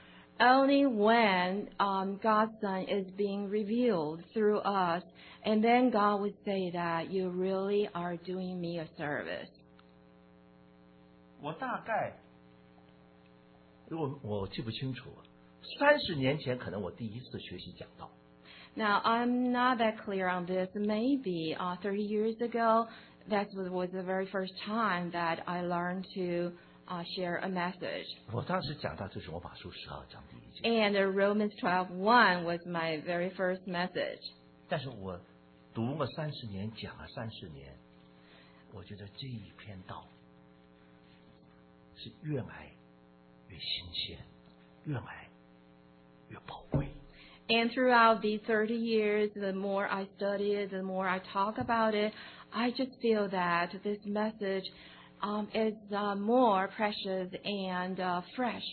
Only when God's Son is being revealed through us, and then God would say that you really are doing me a service. 我大概，如果我记不清楚，30年前可能我第一次学习讲道。 Now, I'm not that clear on this. Maybe 30 years ago, that was the very first time that I learned to share a message. 我当时讲到就是罗马书12章第1节， And Romans 12:1 was my very first message. 但是我读了30年，讲了30年，我觉得这一篇道是越来越新鲜，越来越宝贵。 And throughout these 30 years, the more I study it, the more I talk about it, I just feel that this message is more precious and fresh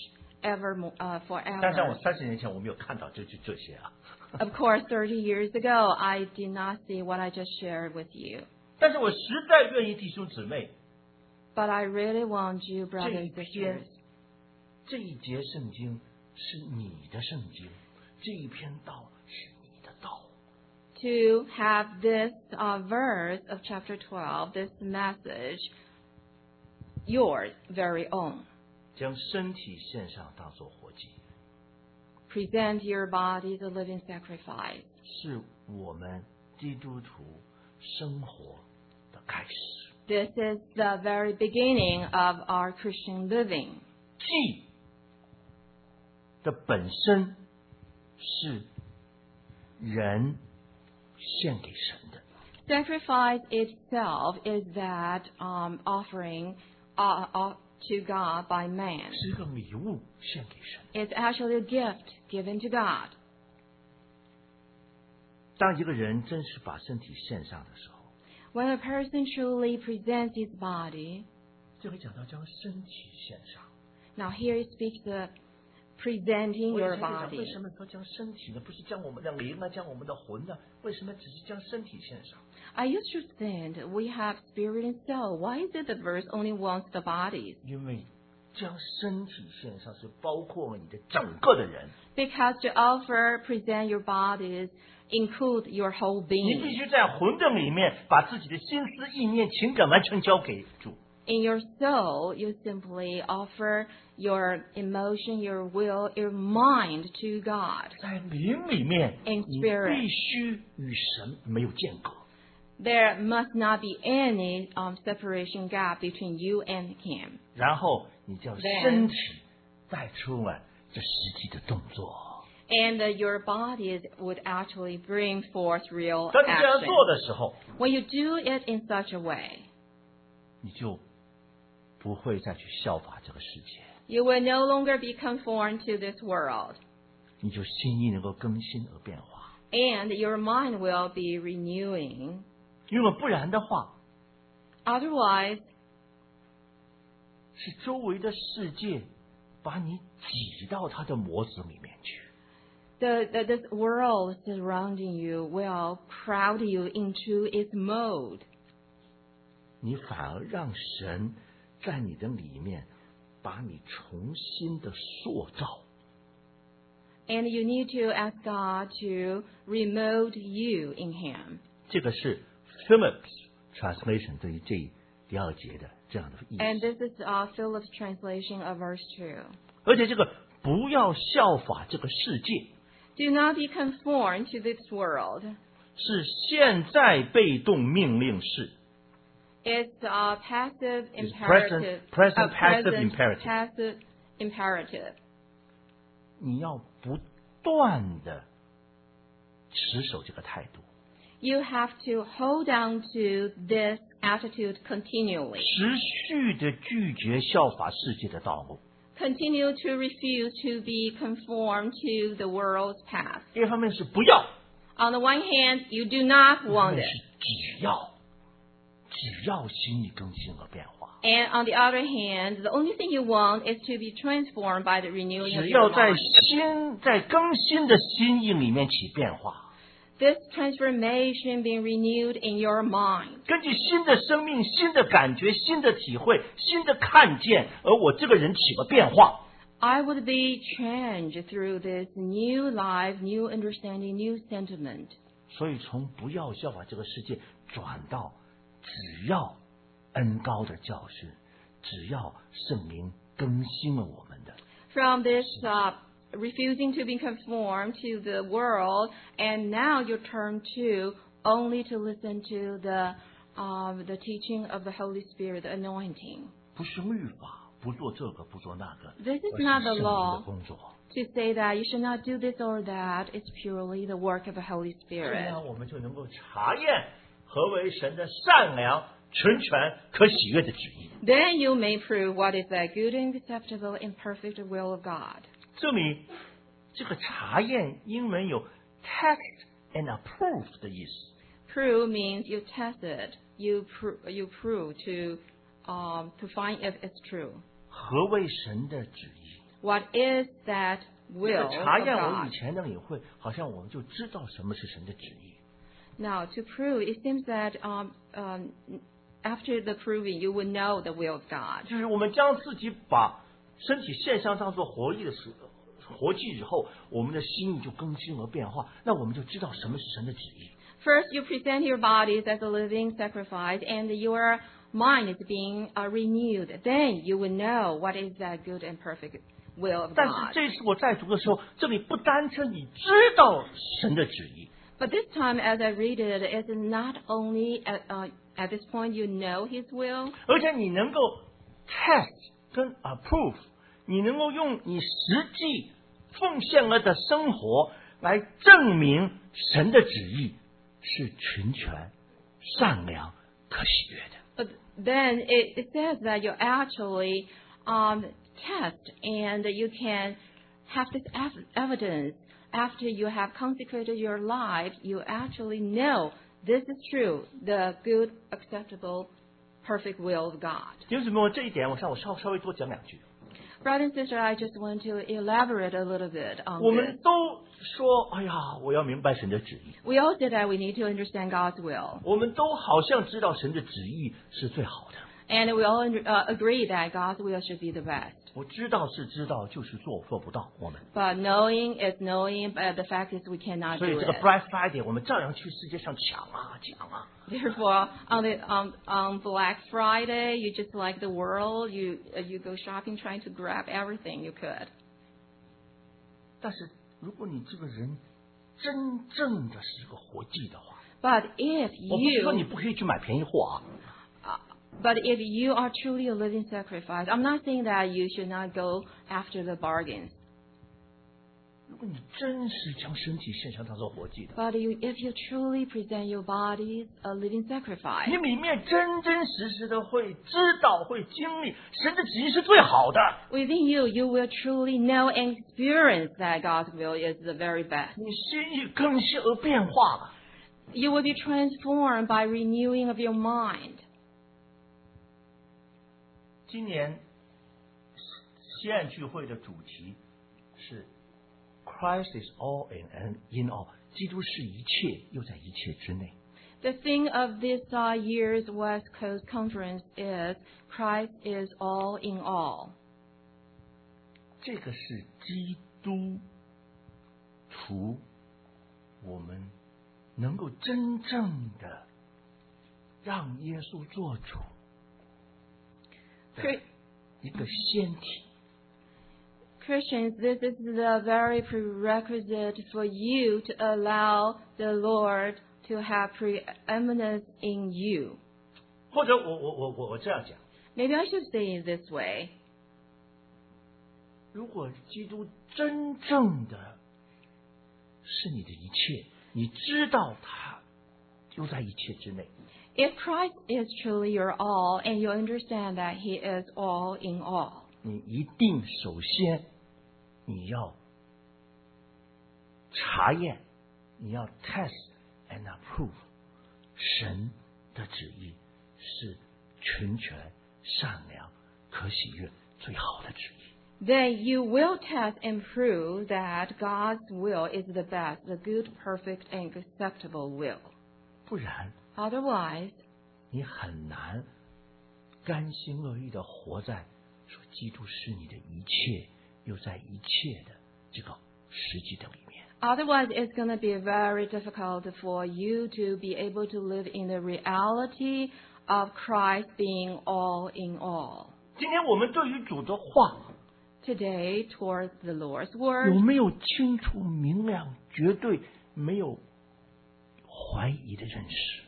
forever. 但是我30年前我没有看到这些啊。 Of course, 30 years ago, I did not see what I just shared with you. 但是我实在愿意弟兄姊妹， But I really want you, 这 brothers 一 and 篇 sisters, 这一节圣经是你的圣经，这一篇道是你的道。 to have this verse of chapter 12, this message, yours very own. 将身体献上当作活祭， Present your body as a living sacrifice. 是我们基督徒生活的开始。 This is the very beginning of our Christian living. 祭的本身是人献给神的， Sacrifice itself is that offering to God by man. 是一个礼物献给神。 It's actually a gift given to God. 当一个人真是把身体献上的时候， When a person truly presents his body, 这里讲到将身体献上。 now here it speaks of presenting 我以 your 前就讲，为 body. 什么说将身体呢？不是将我们的灵呢，将我们的魂呢？为什么只是将身体献上？ I used to think we have spirit and soul. Why is it the verse only wants the bodies? 因为将身体献上是包括了你的整个的人， Because to offer, present your bodies, include your whole 你必 being. 须在魂的里面把自己的心思、意念、情感完全交给主。 In your soul, you simply offer your emotion, your will, your mind to God. 在灵里面， In 你 spirit. 必须与神没有间隔。 There must not be any separation gap between you and Him. 然后你将 Then- 身体带出了这实际的动作。 And your bodies would actually bring forth real 当你这样 action. 做的时候， When you do it in such a way, 你就不会再去效法这个世界， you will no longer be conformed to this world. 你就心意能够更新而变化。 And your mind will be renewing. 因为不然的话， Otherwise, 是周围的世界把你挤到它的模子里面去。 this world surrounding you will crowd you into its mold. 你反而让神在你的里面把你重新的塑造。 And you need to ask God to remold you in Him. 这个是 Phillips translation 对于这第二节的这样的意 And 思。 this is Philip's translation of verse 2. 而且这个不要效法这个世界， Do not be conformed to this world. 是现在被动命令式。 It's a passive It's imperative. present a passive present imperative. passive imperative. 你要不断的持守这个态度， You have to hold on to this attitude continually. 持续的拒绝效法世界的道路。 Continue to refuse to be conformed to the world's path. 一方面是不要， On the one hand, you do not 一方 want 面 it. 是只要心意更新而变化。 And on the other hand, the only thing you want is to be transformed by the renewing of 只 your 要在 mind. 在更新的心意里面起变化， This transformation being renewed in your mind. 根据新的生命、新的感觉、新的体会、新的看见，而我这个人起了变化。 I would be changed through this new life, new understanding, new sentiment. 所以从不要效法这个世界，转到只要恩高的教训，只要圣灵更新了我们的。 From this refusing to be conformed to the world, and now you turn to only to listen to the teaching of the Holy Spirit, the anointing. 不是律法，不做这个，不做那个， This is 而是 not the 圣灵的 law 工作。 to say that you should not do this or that. It's purely the work of the Holy 这 Spirit. 样我们就能够查验何为神的善良、纯全、可喜悦的旨意。 Then you may prove what is the good and acceptable and perfect will of God. 这里这个查验英文有 test and approve 的意思。 Prove means you test it. You prove to find if it's true. 何为神的旨意？ What is that 这 will 个 of 查验我 God? 以前的领会，好像我们就知道什么是神的旨意。 Now, to prove, it seems that after the proving, you will know the will of God. 就是我们将自己把身体献上当做活祭以后，我们的心意就更新而变化，那我们就知道什么是神的旨意。 First, you present your bodies as a living sacrifice, and your mind is being renewed. Then you will know what is that good and perfect will of 但是 God. 这次我在读的时候，这里不单纯你知道神的旨意， But this time, as I read it, it's not only at this point you know His will, 而且你能够 test 跟 approve， 你能够用你实际奉献了的生活来证明神的旨意是全权、 善良、可喜悦的。 But then it says that you actually test and you can have this evidence after you have consecrated your life. You actually know this is true, the good, acceptable, perfect will of God. 弟兄姊妹，这一点我稍微多讲两句。 Brother and sister, I just want to elaborate a little bit on 我 this. 们都说，哎呀，我要明白神的旨意。 We all say that we need to understand God's will. 我们都好像知道神的旨意是最好的。 And we all agree that God's will should be the best. 我知道是知道，就是做不到。我们， But knowing is knowing, but the fact is we cannot 所以 do 这个 it. Black Friday 我们照样去世界上抢啊抢啊。 Therefore, on Black Friday, you just like the world. You go shopping, trying to grab everything you could. 但是如果你这个人真正的是个活祭的话， But if 我不是说你 you, 不可以去买便宜货啊。 but if you are truly a living sacrifice, I'm not saying that you should not go after the bargains. 如果你真是将身体献上当做活祭的， But if you truly present your bodies a living sacrifice, 你里面真真实实的会知道、会经历神的旨意是最好的。 within you, you will truly know and experience that God's will is the very best. 你心意更新而变化了。 You will be transformed by renewing of your mind. 今年西岸聚会的主题是 Christ is all and in all， 基督是一切，又在一切之内。 The theme of this year's West Coast Conference is Christ is all in all. 这个是基督徒，我们能够真正的让耶稣做主的一个先体。 Christians, this is the very prerequisite for you to allow the Lord to have preeminence in you. 或者我这样讲， Maybe I should say it this way. 如果基督真正的是你的一切，你知道他就在一切之内。 If Christ is truly your all and you understand that He is all in all, 你一定首先你要查验，你要 test and approve 神的旨意是全权、善良、可喜悦、最好的旨意。 then you will test and prove that God's will is the best, the good, perfect, and acceptable will. 不然 Otherwise, 你很难甘心乐意的活在说基督是你的一切，又在一切的这个实际的里面。 otherwise it's going to be very difficult for you to be able to live in the reality of Christ being all in all. 今天我们对于主的话 Today, towards the Lord's 有 word, 没有清楚明亮、绝对没有怀疑的认识？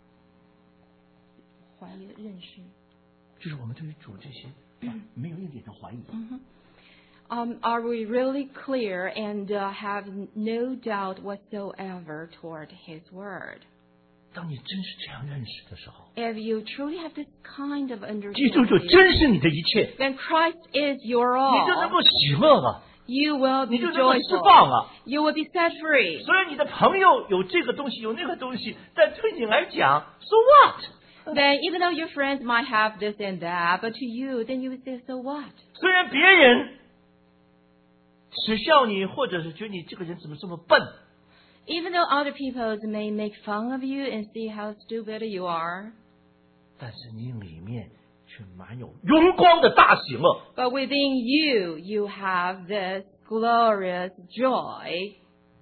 就是我们对于主这些没有一点的怀疑。 are we really clear and have no doubt whatsoever toward His word? 当你真是这样认识的时候， If you truly have this kind of 基督就 understanding, 真是你的一切， then Christ is your 你就能 all. 够喜乐了， You will 你 be 就能够释 joyful. 放了。 You will be set free. 所以你的朋友有这个东西，有那个东西，但对你来讲，so what？ Then even though your friends might have this and that, but to you, then you would say, so what? 虽然别人耻笑你，或者是觉得你这个人怎么这么笨， Even though other people may make fun of you and see how stupid you are, 但是你里面却满有荣光的大喜乐。 but within you, you have this glorious joy.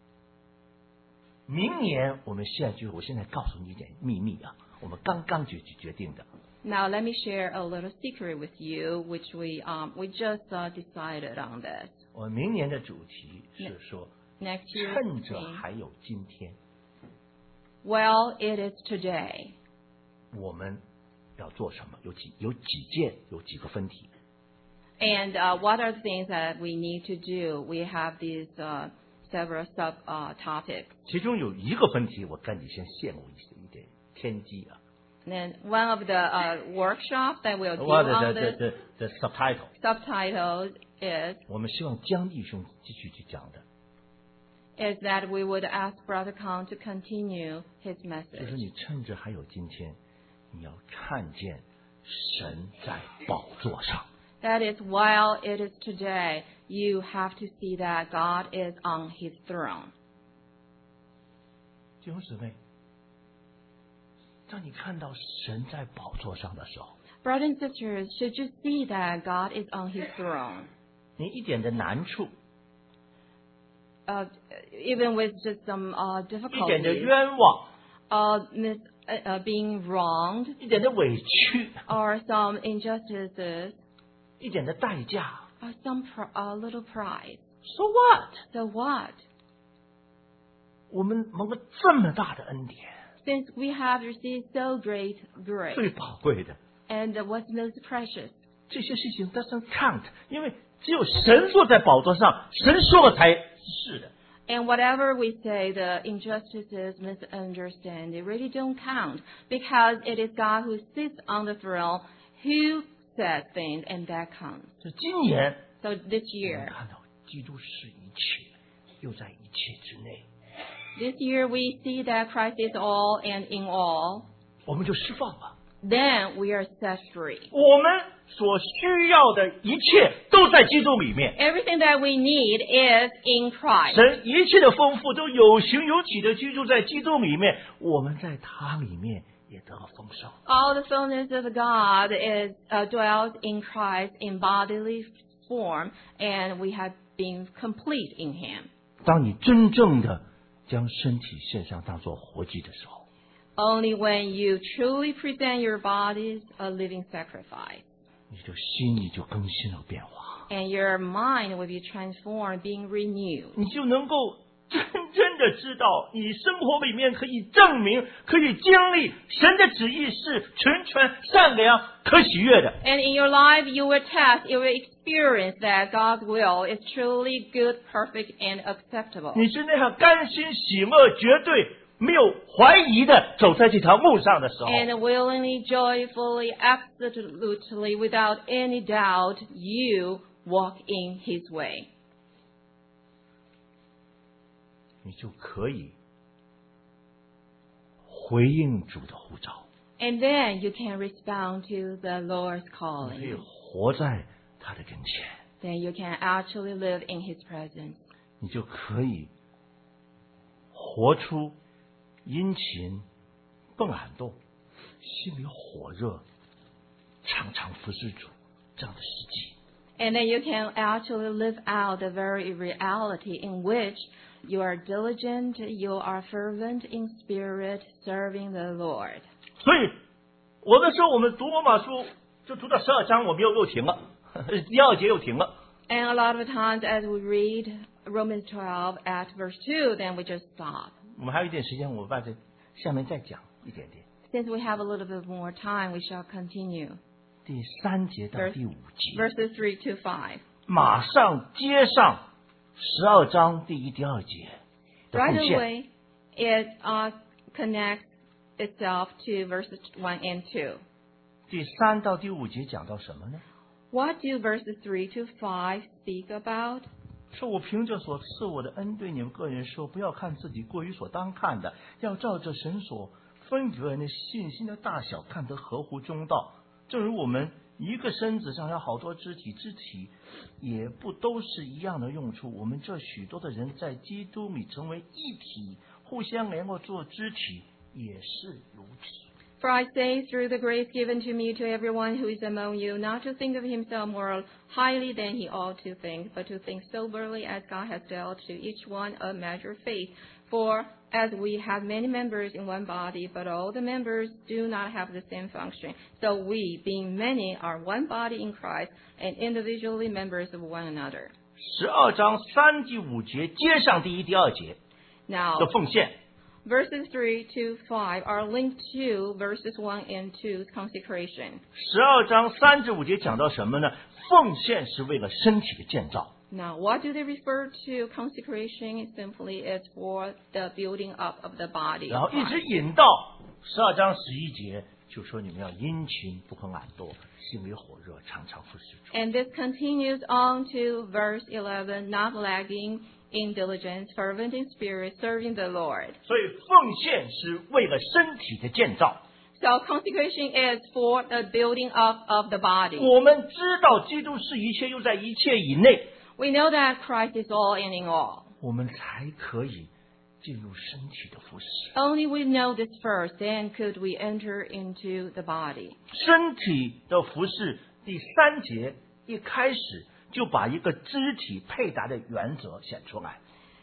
明年我们现在我现在告诉你一点秘密啊，我们刚刚决定的。 Now let me share a little secret with you, which we just decided on this. 我们明年的主题是说， Next year, 趁着还有今天， well, it is today. 我们要做什么？有几件，有几个分题。 And what are the things that we need to do? We have these several topics. 其中有一个分题，我跟你先陷入一点天机啊。 And one of the workshops that we'll do One of on this the subtitle subtitles is 我们希望江弟兄继续去讲的， is that we would ask Brother Kong to continue his 就是 message. 你趁着还有今天，你要看见神在宝座上。 That is, while it is today, you have to see that God is on his throne. 弟兄姊妹，当你看到神在宝座上的时候， Brothers and sisters, should you see that God is on his throne? 你一点的难处， Even with just some 一点的 difficulties, 冤枉， being wronged, 一点的委屈， or some injustices, 一点的代价。 or some little price. So what？ So what? 我们蒙了这么大的恩典， Since we have received so great 最 grace, 宝贵的 and what's most precious, 这些事情 doesn't count， 因为只有神坐在宝座上，神说了才是的。 and whatever we say, the injustices, misunderstanding, really don't count, because it is God who sits on the throne, who says things, and that counts. 就今年， So this 我们 year, 看到基督是一切，又在一切之内， this year we see that Christ is all and in all. 我们就释放了。 Then we are set free. 我们所需要的一切都在基督里面， Everything that we need is in Christ. 神一切的丰富都有形有体的居住在基督里面，我们在他里面也得了丰盛。 All the fullness of God is dwells in Christ in bodily form, and we have been complete in Him. 当你真正的将身体献上当作活祭的时候， Only when you truly present your bodies a living sacrifice, 你的心里就更新了变化， and your mind will be transformed, being renewed. 你就能够真正的知道，你生活里面可以证明、可以经历神的旨意是纯全、善良、可喜悦的。 And in your life, you will test, you will experience that God's will is truly good, perfect, and acceptable. 你是那样甘心、喜乐、绝对没有怀疑的走在这条路上的时候， And willingly, joyfully, absolutely, without any doubt, you walk in His way. 你就可以回应主的呼召， And then you can respond to the Lord's 你可以 calling. 活在他的跟前， Then you can actually live in His presence. 你就可以活出殷勤、不懒惰、心里火热、常常服侍主这样的实际。 And then you can actually live out the very reality in which you are diligent, you are fervent in spirit, serving the Lord. 所以，有的时候我们读罗马书就读到12章，我们又停了，第2节又停了。 And a lot of times as we read Romans 12 at verse 2, then we just stop. 我们还有一点时间，我把这下面再讲一点点。 Since we have a little bit more time, we shall continue. 第3节到第5节， Verses 3 to 5. 马上接上12章第1、第2节的 Right 奉献。 away, it connects itself to verses 1 and 2. 第3到第5节讲到什么呢？ What do verses 3 to 5 speak about? 说我凭着所赐我的恩对你们个人说，不要看自己过于所当看的，要照着神所分给人的信心的大小，看得合乎中道。正如我们一个身子上有好多肢体，肢体也不都是一样的用处。我们这许多的人在基督里成为一体，互相联络做肢体，也是如此。 For I say, through the grace given to me to everyone who is among you, not to think of himself more highly than he ought to think, but to think soberly as God has dealt to each one a measure of faith. For as we have many members in one body, but all the members do not have the same function, so we, being many, are one body in Christ and individually members of one another. 12章3、第5节接上第1、第2节 Now, 的奉献。 verses 3 to 5 are linked to verses 1 and 2's consecration. 12章3至5节讲到什么呢？奉献是为了身体的建造。 Now, what do they refer to? Consecration simply is for the building up of the body. 然后 of 一直 Christ. 引到 12章11节就说你们要殷勤，不可懒惰，心里火热，常常服侍主。 And this continues on to verse 11, not lagging in diligence, fervent in spirit, serving the Lord. 所以奉献是为了身体的建造。 So consecration is for the building up of the body. 我们知道基督是一切，又在一切以内， We know that Christ is all and in all. 我们才可以进入身体的服侍。 Only we know this first, then could we enter into the body. 身体的服侍第3节一开始就把一个肢体配搭的原则显出来。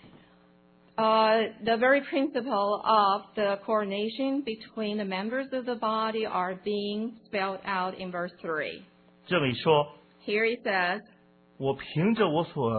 The very principle of the coordination between the members of the body are being spelled out in verse 3. 这里说， Here it says, 我凭着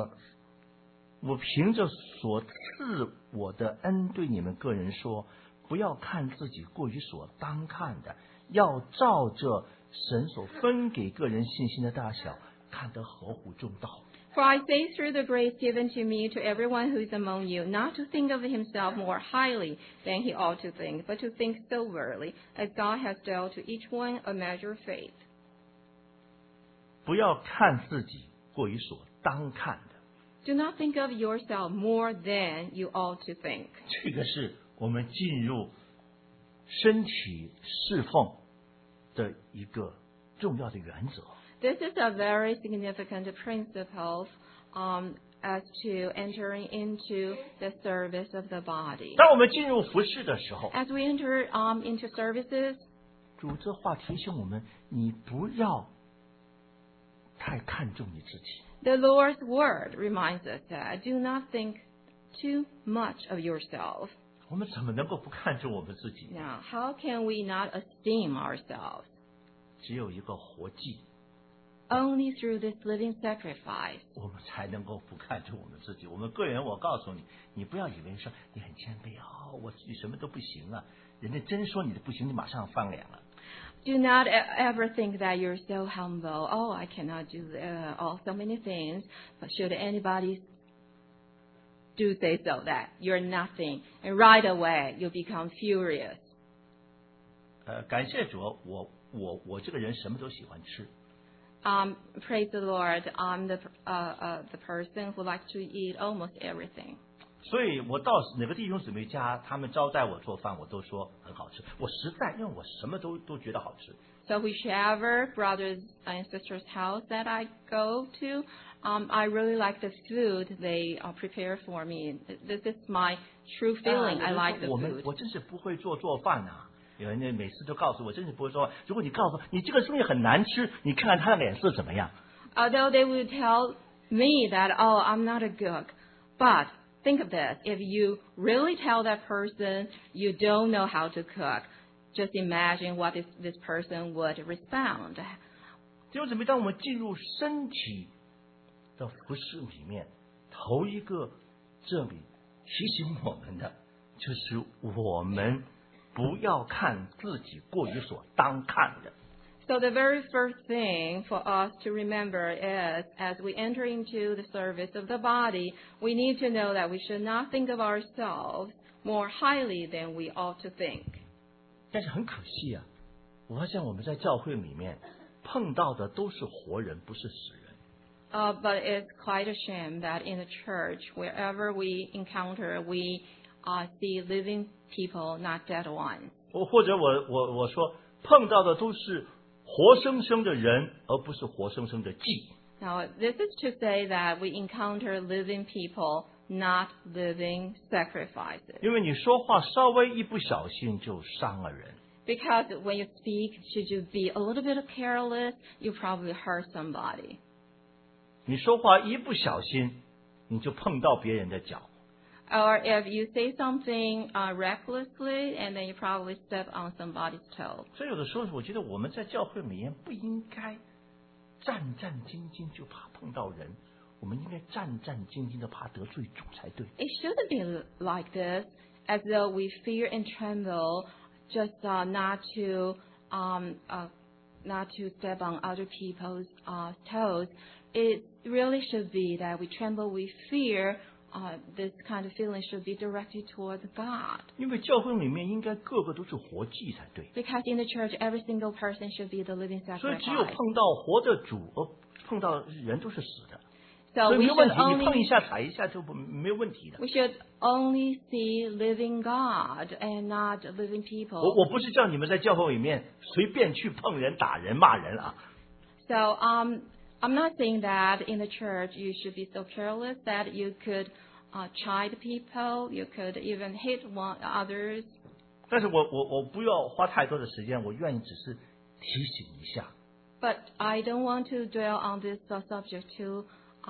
所赐我的恩对你们个人说，不要看自己过于所当看的，要照着神所分给个人信心的大小，看得合乎中道。 For I say through the grace given to me to everyone who is among you, not to think of himself more highly than he ought to think, but to think soberly, as God has dealt to each one a measure of faith. 不要看自己过于所当看的， Do not think of yourself more than you ought to think. 这个是我们进入身体侍奉的一个重要的原则。 This is a very significant principle as to entering into the service of the body. 当我们进入服侍的时候， As we enter into services, 主这话提醒我们，你不要太看重你自己。 the Lord's word reminds us that do not think too much of yourself. 我们怎么能够不看重我们自己？ Now, how can we not esteem ourselves? 只有一个活祭， Only through this living sacrifice, 我们才能够不看重我们自己。我们个人，我告诉你，你不要以为说你很谦卑我自己什么都不行啊，人家真说你的不行，你马上翻脸了。 do not ever think that you're so humble. Oh, I cannot do so many things. But should anybody do say so that you're nothing, and right away you become furious. 感谢主，我这个人什么都喜欢吃。 Praise the Lord. I'm the person who likes to eat almost everything. 所以我到哪个弟兄姊妹家，他们招待我做饭，我都说很好吃。我实在，因为我什么都觉得好吃。 So whichever brothers and sisters' house that I go to, I really like the food they prepare for me. This is my true feeling. I like the 我 food. 真是不会做饭啊！有人家每次都告诉我，真是不会做饭。如果你告诉我你这个东西很难吃，你看看他的脸色怎么样？ Although they will tell me that, oh, I'm not a cook, but think of this. If you really tell that person you don't know how to cook, just imagine what this person would respond. 弟兄姊妹，当我们进入身体的服饰里面，头一个这里提醒我们的，就是我们不要看自己过于所当看的。 So the very first thing for us to remember is, as we enter into the service of the body, we need to know that we should not think of ourselves more highly than we ought to think. 但是很可惜啊，我发现我们在教会里面碰到的都是活人，不是死人。 But it's quite a shame that in the church, wherever we encounter, we see living people, not dead ones. 或者我说碰到的都是活生生的人，而不是活生生的祭。 Now, this is to say that we encounter living people, not living sacrifices. 因为你说话稍微一不小心就伤了人。 Because when you speak, should you be a little bit careless, you probably hurt somebody. 你说话一不小心，你就碰到别人的脚。 Or if you say something recklessly, and then you probably step on somebody's toe. 所以有的时候，我觉得我们在教会里面不应该战战兢兢，就怕碰到人。我们应该战战兢兢的怕得罪主才对。 It shouldn't be like this, as though we fear and tremble, just not to step on other people's toes. It really should be that we tremble, we fear this kind of feeling should be directed towards God. 因为教会里面应该个个都是活祭才对， Because in the church, every single person should be the living 所以只有 sacrifice. 碰到活的主，碰到人都是死的， So 所以 we 没有问 should 题，你碰一 only 下踩一下就没有问题的。 we should only see living God and not living 我 people. 不是叫你们在教会里面随便去碰人、打人、骂人啊， So I'm not saying that in the church you should be so careless that you could chide people, you could even hit others. 但是我不要花太多的时间，我愿意只是提醒一下。 But I don't want to dwell on this subject too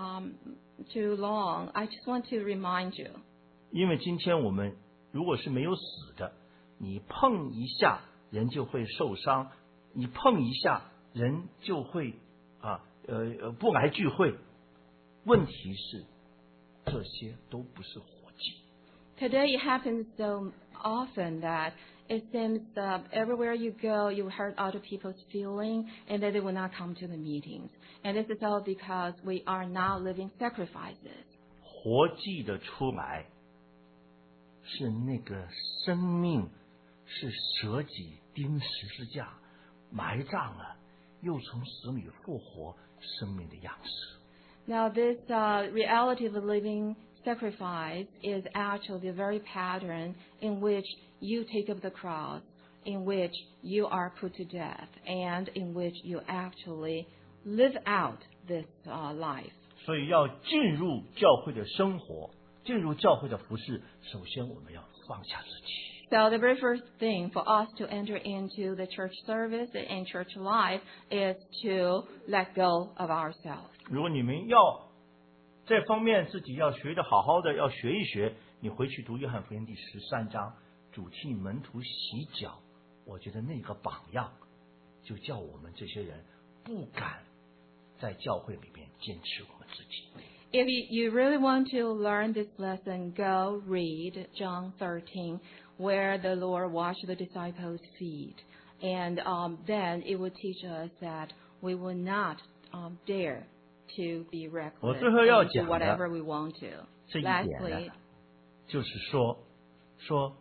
long. I just want to remind you. 因为今天我们如果是没有死的，你碰一下人就会受伤，你碰一下人就会不来聚会。问题是这些都不是活祭。 Today it happens so often that it seems that everywhere you go, you hurt other people's feeling, and that they will not come to the meetings. And this is all because we are not living sacrifices. 活祭的出来是那个生命是舍己钉十字架埋葬了，又从死里复活生命的样式。 Now this reality of the living sacrifice is actually the very pattern in which you take up the cross, in which you are put to death, and in which you actually live out this life. 所以要进入教会的生活，进入教会的服事，首先我们要放下自己。 So the very first thing for us to enter into the church service and church life is to let go of ourselves. 如果你们要这方面自己要学的好好的，要学一学，你回去读约翰福音第13章，主替门徒洗脚，我觉得那个榜样就叫我们这些人不敢在教会里面坚持我们自己。 If you really want to learn this lesson, go read John 13, where the Lord washed the disciples' feet. And then it will teach us that we will not dare to be reckless 我最后要 and do 讲的 whatever we want to. 这一点 Lastly, 呢，就是说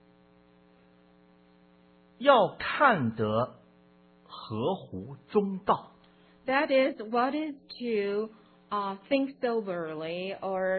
要看得合乎中道。 that is what is to think soberly or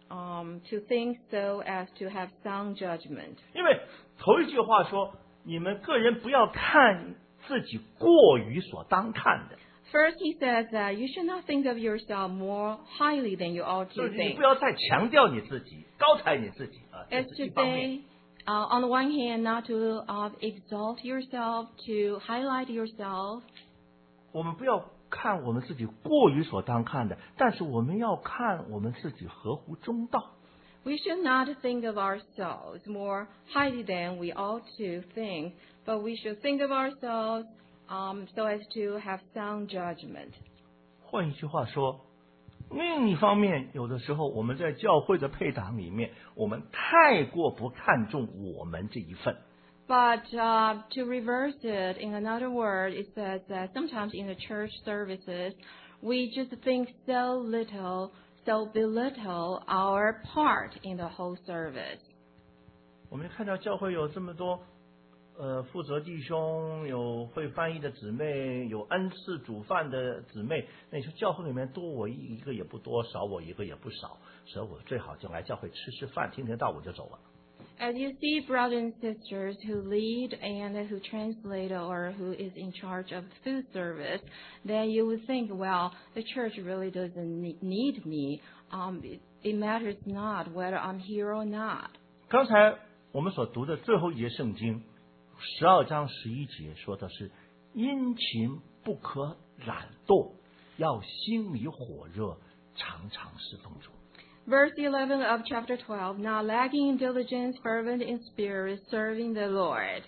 to think so as to have sound judgment. 因为头一句话说，你们个人不要看自己过于所当看的， First, he says that you should not think of yourself more highly than you ought 就 to 是你 think. 不要再强调你自己，高抬你自己啊，这 It's 是一 to 方面。 say, on the one hand, not to exalt yourself, to highlight yourself. 我们不要看我们自己过于所当看的，但是我们要看我们自己合乎中道。 We should not think of ourselves more highly than we ought to think, but we should think of ourselves so as to have sound judgment. 换一句话说，另一方面，有的时候我们在教会的配堂里面，我们太过不看重我们这一份。 But to reverse it, in another word, it says that sometimes in the church services, we just think so little, so belittle our part in the whole service. 我们看到教会有这么多负责弟兄，有会翻译的姊妹，有恩赐煮饭的姊妹，那你说教会里面多我一个也不多，少我一个也不少，所以我最好就来教会吃饭，听听道我就走了。 As you see brothers and sisters who lead and who translate or who is in charge of food service, then you would think, well, the church really doesn't need me. It matters not whether I'm here or not. 刚才我们所读的最后一节圣经12章11节说的是殷勤不可懒惰，要心里火热，常常侍奉主。 Verse 11 of chapter 12, not lacking in diligence, fervent in spirit, serving the Lord.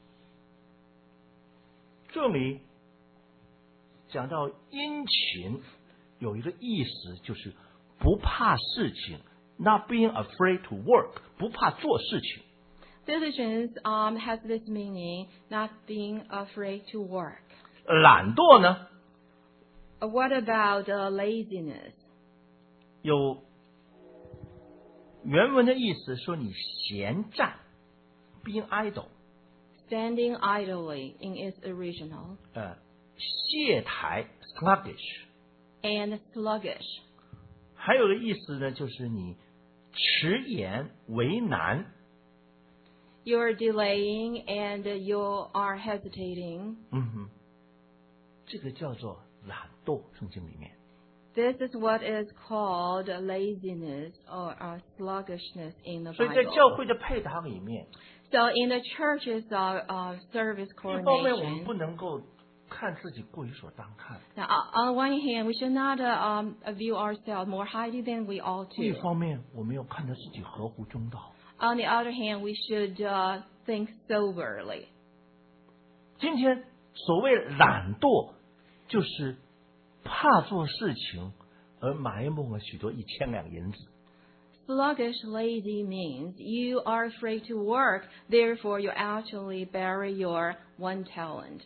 这里讲到殷勤，有一个意思就是不怕事情 ，not being afraid to work， 不怕做事情。 Diligence has this meaning, not being afraid to work. 懒惰呢， What about laziness? 有原文的意思说你闲站 ，being idle， standing idly in its original, 懈怠 sluggish， and sluggish. 还有个意思呢，就是你迟延为难。 You're delaying and you are hesitating. 这个叫做懒惰，圣经里面。 This is what is called laziness or sluggishness in the 所以在 Bible. 教会的配搭里面， So in the church's service 一方面我们 coordination, 不能够看自己过于所当看， now, on one hand, we should not view ourselves more highly than we ought 一 to. 方面我们要看到自己合乎中道。 On the other hand, we should think soberly. 今天所谓懒惰，就是怕做事情而埋没了许多1,000两银子。 Sluggish, lazy means you are afraid to work, therefore you actually bury your 1 talent.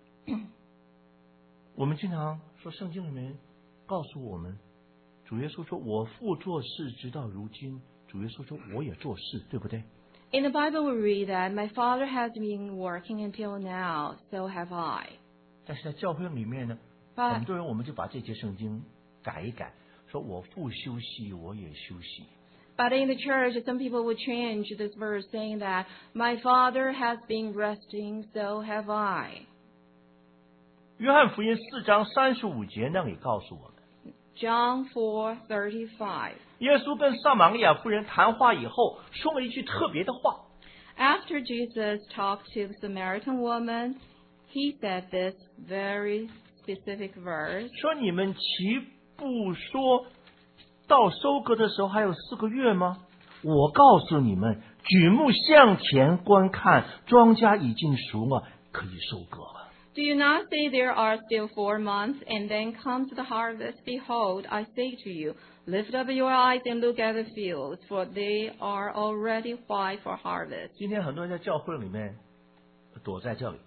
我们经常说，圣经里面告诉我们，主耶稣说：“我父做事直到如今。”主耶稣说：“我也做事，对不对？” In the Bible, we read that my Father has been working until now, so have I. 但是在教会里面呢， But 很多人我们就把这节圣经改一改，说我父休息，我也休息。 But in the church, some people would change this verse saying that my Father has been resting, so have I. 约翰福音4章35节那里告诉我们， John 4:35. 耶稣跟撒玛利亚妇人谈话以后，说了一句特别的话。 After Jesus talked to the Samaritan woman, he said this very specific verse. 说你们岂不说到收割的时候还有4个月吗？我告诉你们，举目向前观看，庄稼已经熟了，可以收割了。 Do you not say there are still 4 months, and then comes the harvest? Behold, I say to you, lift up your eyes and look at the fields, for they are already white for harvest. 今天很多人在教会里面躲在这里，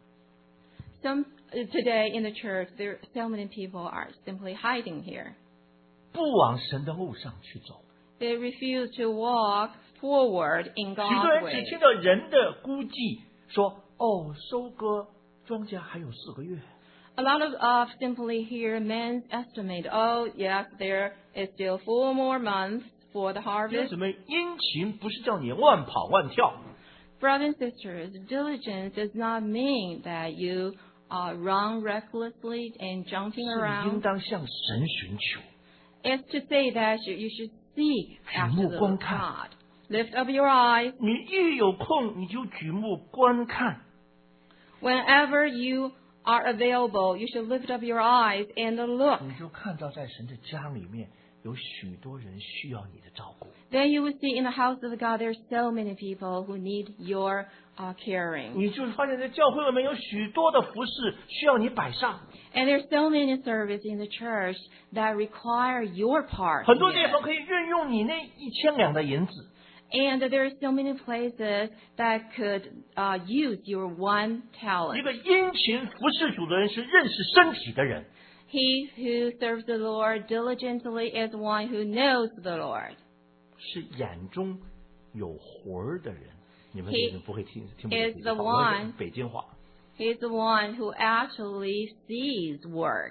Today in the church, there so many people are simply hiding here. 不往神的路上去走。 They refuse to walk forward in 许多 God's 人只 way. 听到人的估计，说哦，收割庄稼还有4个月。 A lot of simply hear men's estimate. Oh, yes, there is still 4 more months for the 弟兄 harvest. 姊妹，殷勤不是叫你乱跑乱跳， Brothers and sisters, diligence does not mean that you run recklessly and jumping 是你应 around. 当向神寻求。 It's to say that you should seek 举 after 目 the 观 Lord 看。 God. Lift up your eyes. 你一有空，你就举目观看。 Whenever you are available, you should lift up your eyes and look. 你就看到在神的家里面有许多人需要你的照顾。 Then you will see in the house of God there are so many people who need your caring. 你就发现在教会里面有许多的服饰需要你摆上， And there's so many services in the church that require your part. 很多 in 地 it. 方可以运用你那1,000两的银子。 And there are so many places that could use your 1 一 talent. 个殷勤服侍主的人是认识身体的人， He who serves the Lord diligently is one who knows the Lord. 是眼中有魂儿的人。你们 He 不会听不 is 懂 the 这话，我 one 是北京话。 He is the one who actually sees work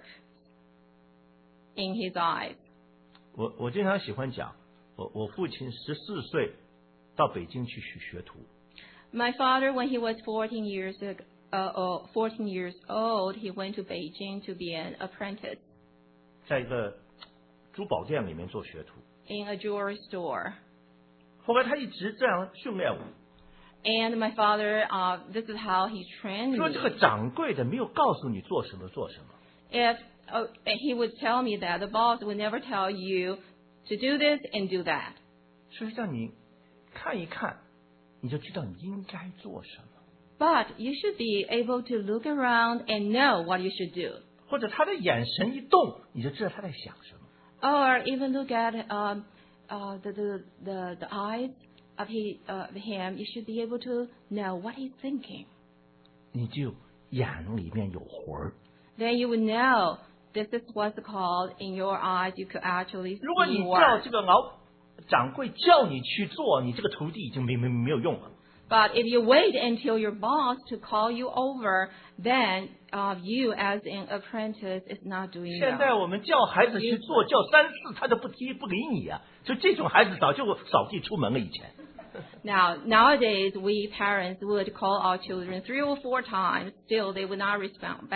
in his eyes. 我经常喜欢讲，我父亲14岁到北京去学徒， My father, when he was 14 years old, he went to Beijing to be an apprentice 在一个珠宝店里面做学徒。 in a jewelry store. 后来他一直这样训练我， And my father, this is how he trained 说这个 me. 掌柜的没有告诉你做什么做什么， If he would tell me that the boss would never tell you to do this and do that. 所以让你看一看，你就知道你应该做什么。 But you should be able to look around and know what you should do. 或者他的眼神一动，你就知道他在想什么。 Or even look at the eyes of him. You should be able to know what he's thinking. 你就眼里面有魂儿。 Then you would know this is what's called in your eyes. You could actually 如果 see 你叫 work. 这个掌柜叫你去做，你这个徒弟已经没有用了。 But if you wait until your boss to call you over, then you as an apprentice is not doing 现在 well. 我们叫孩子去做，叫3次他都不理你啊！就这种孩子早就扫地出门了。以前 Nowadays, we parents would call our children 3 or 4 times, still they would not respond.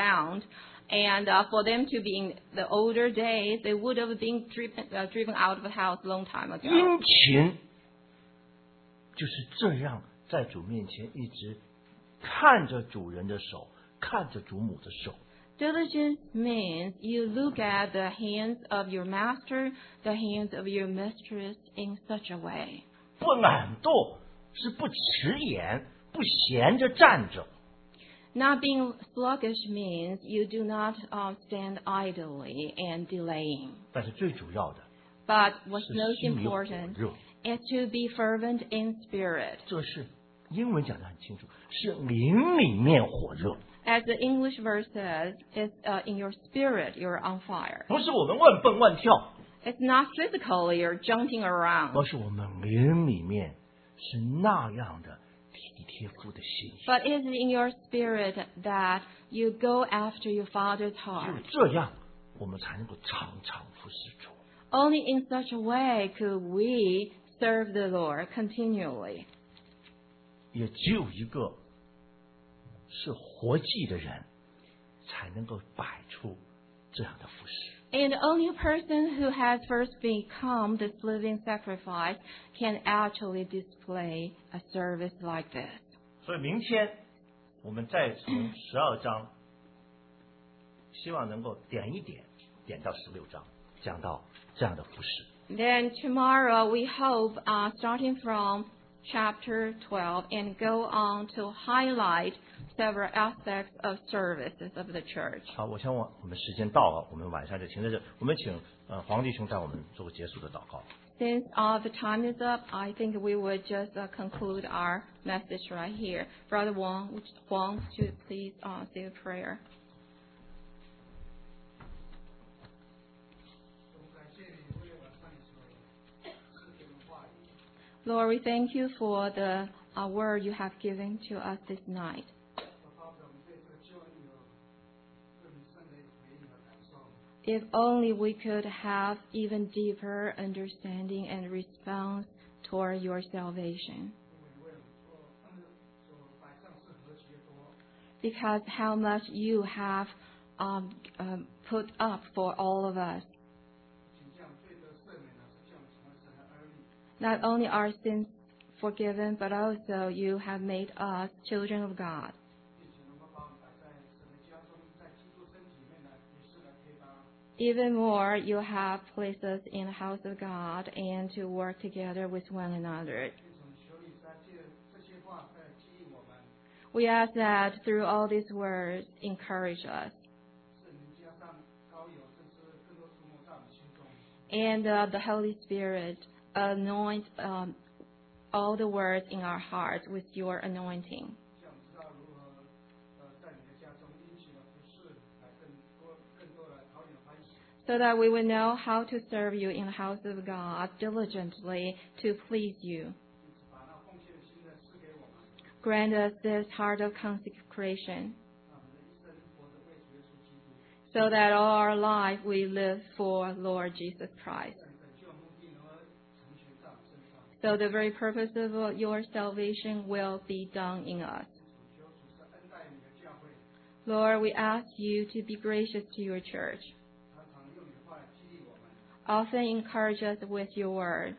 And for them to be in the older days, they would have been driven out of the house a long time ago. 殷勤就是这样，在主面前一直看着主人的手，看着主母的手。 Diligence means you look at the hands of your master, the hands of your mistress in such a way. 不懒惰是不迟延，不闲着站着。 Not being sluggish means you do not stand idly and delaying. 但是最主要的 But what's 是 most 心里火 important 热， is to be fervent in spirit. 这是英文讲得很清楚，是灵里面火热， As the English verse says, it's in your spirit you're on fire. 不是我们乱蹦乱跳， It's not physically you're jumping around, 而是我们灵里面是那样的体贴父的心。 but it's in your spirit that you go after your Father's 只 heart. 有这样，我们才能够常常服侍主。 Only in such a way could we serve the Lord continually. 也只有一个是活祭的人，才能够摆出这样的服饰。 And only a person who has first become this living sacrifice can actually display a service like this. 所以明天我们再从12章，希望能够点一点，点到16章，讲到这样的服饰。 Then tomorrow we hope, starting from chapter 12 and go on to highlight several aspects of services of the church. 好，我想我们时间到了，我们晚上就停在这。我们请黄弟兄带我们做个结束的祷告。 Since the time is up, I think we would just conclude our message right here. Brother Wang, would you please say a prayer? Lord, we thank you for the word you have given to us this night. If only we could have even deeper understanding and response toward your salvation. Because how much you have put up for all of us. Not only our sins forgiven, but also you have made us children of God. Even more, you have placed us in the house of God and to work together with one another. We ask that through all these words, encourage us. And the Holy Spirit anoint all the words in our hearts with your anointing, so that we will know how to serve you in the house of God diligently to please you. Grant us this heart of consecration, so that all our life we live for Lord Jesus Christ. So the very purpose of your salvation will be done in us. Lord, we ask you to be gracious to your church. Often encourage us with your word,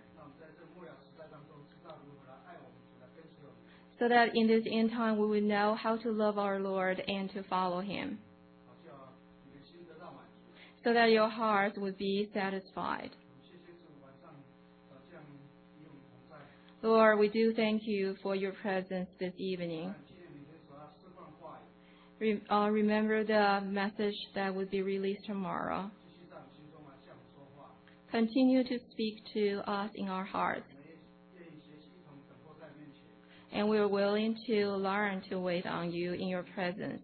so that in this end time we will know how to love our Lord and to follow him, so that your hearts would be satisfied. Lord, we do thank you for your presence this evening. Remember the message that will be released tomorrow. Continue to speak to us in our hearts. And we are willing to learn to wait on you in your presence.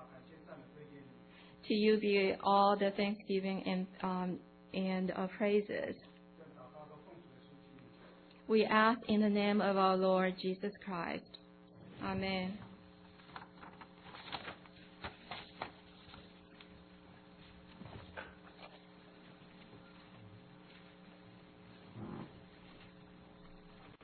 To you be all the thanksgiving and praises. We ask in the name of our Lord Jesus Christ. Amen.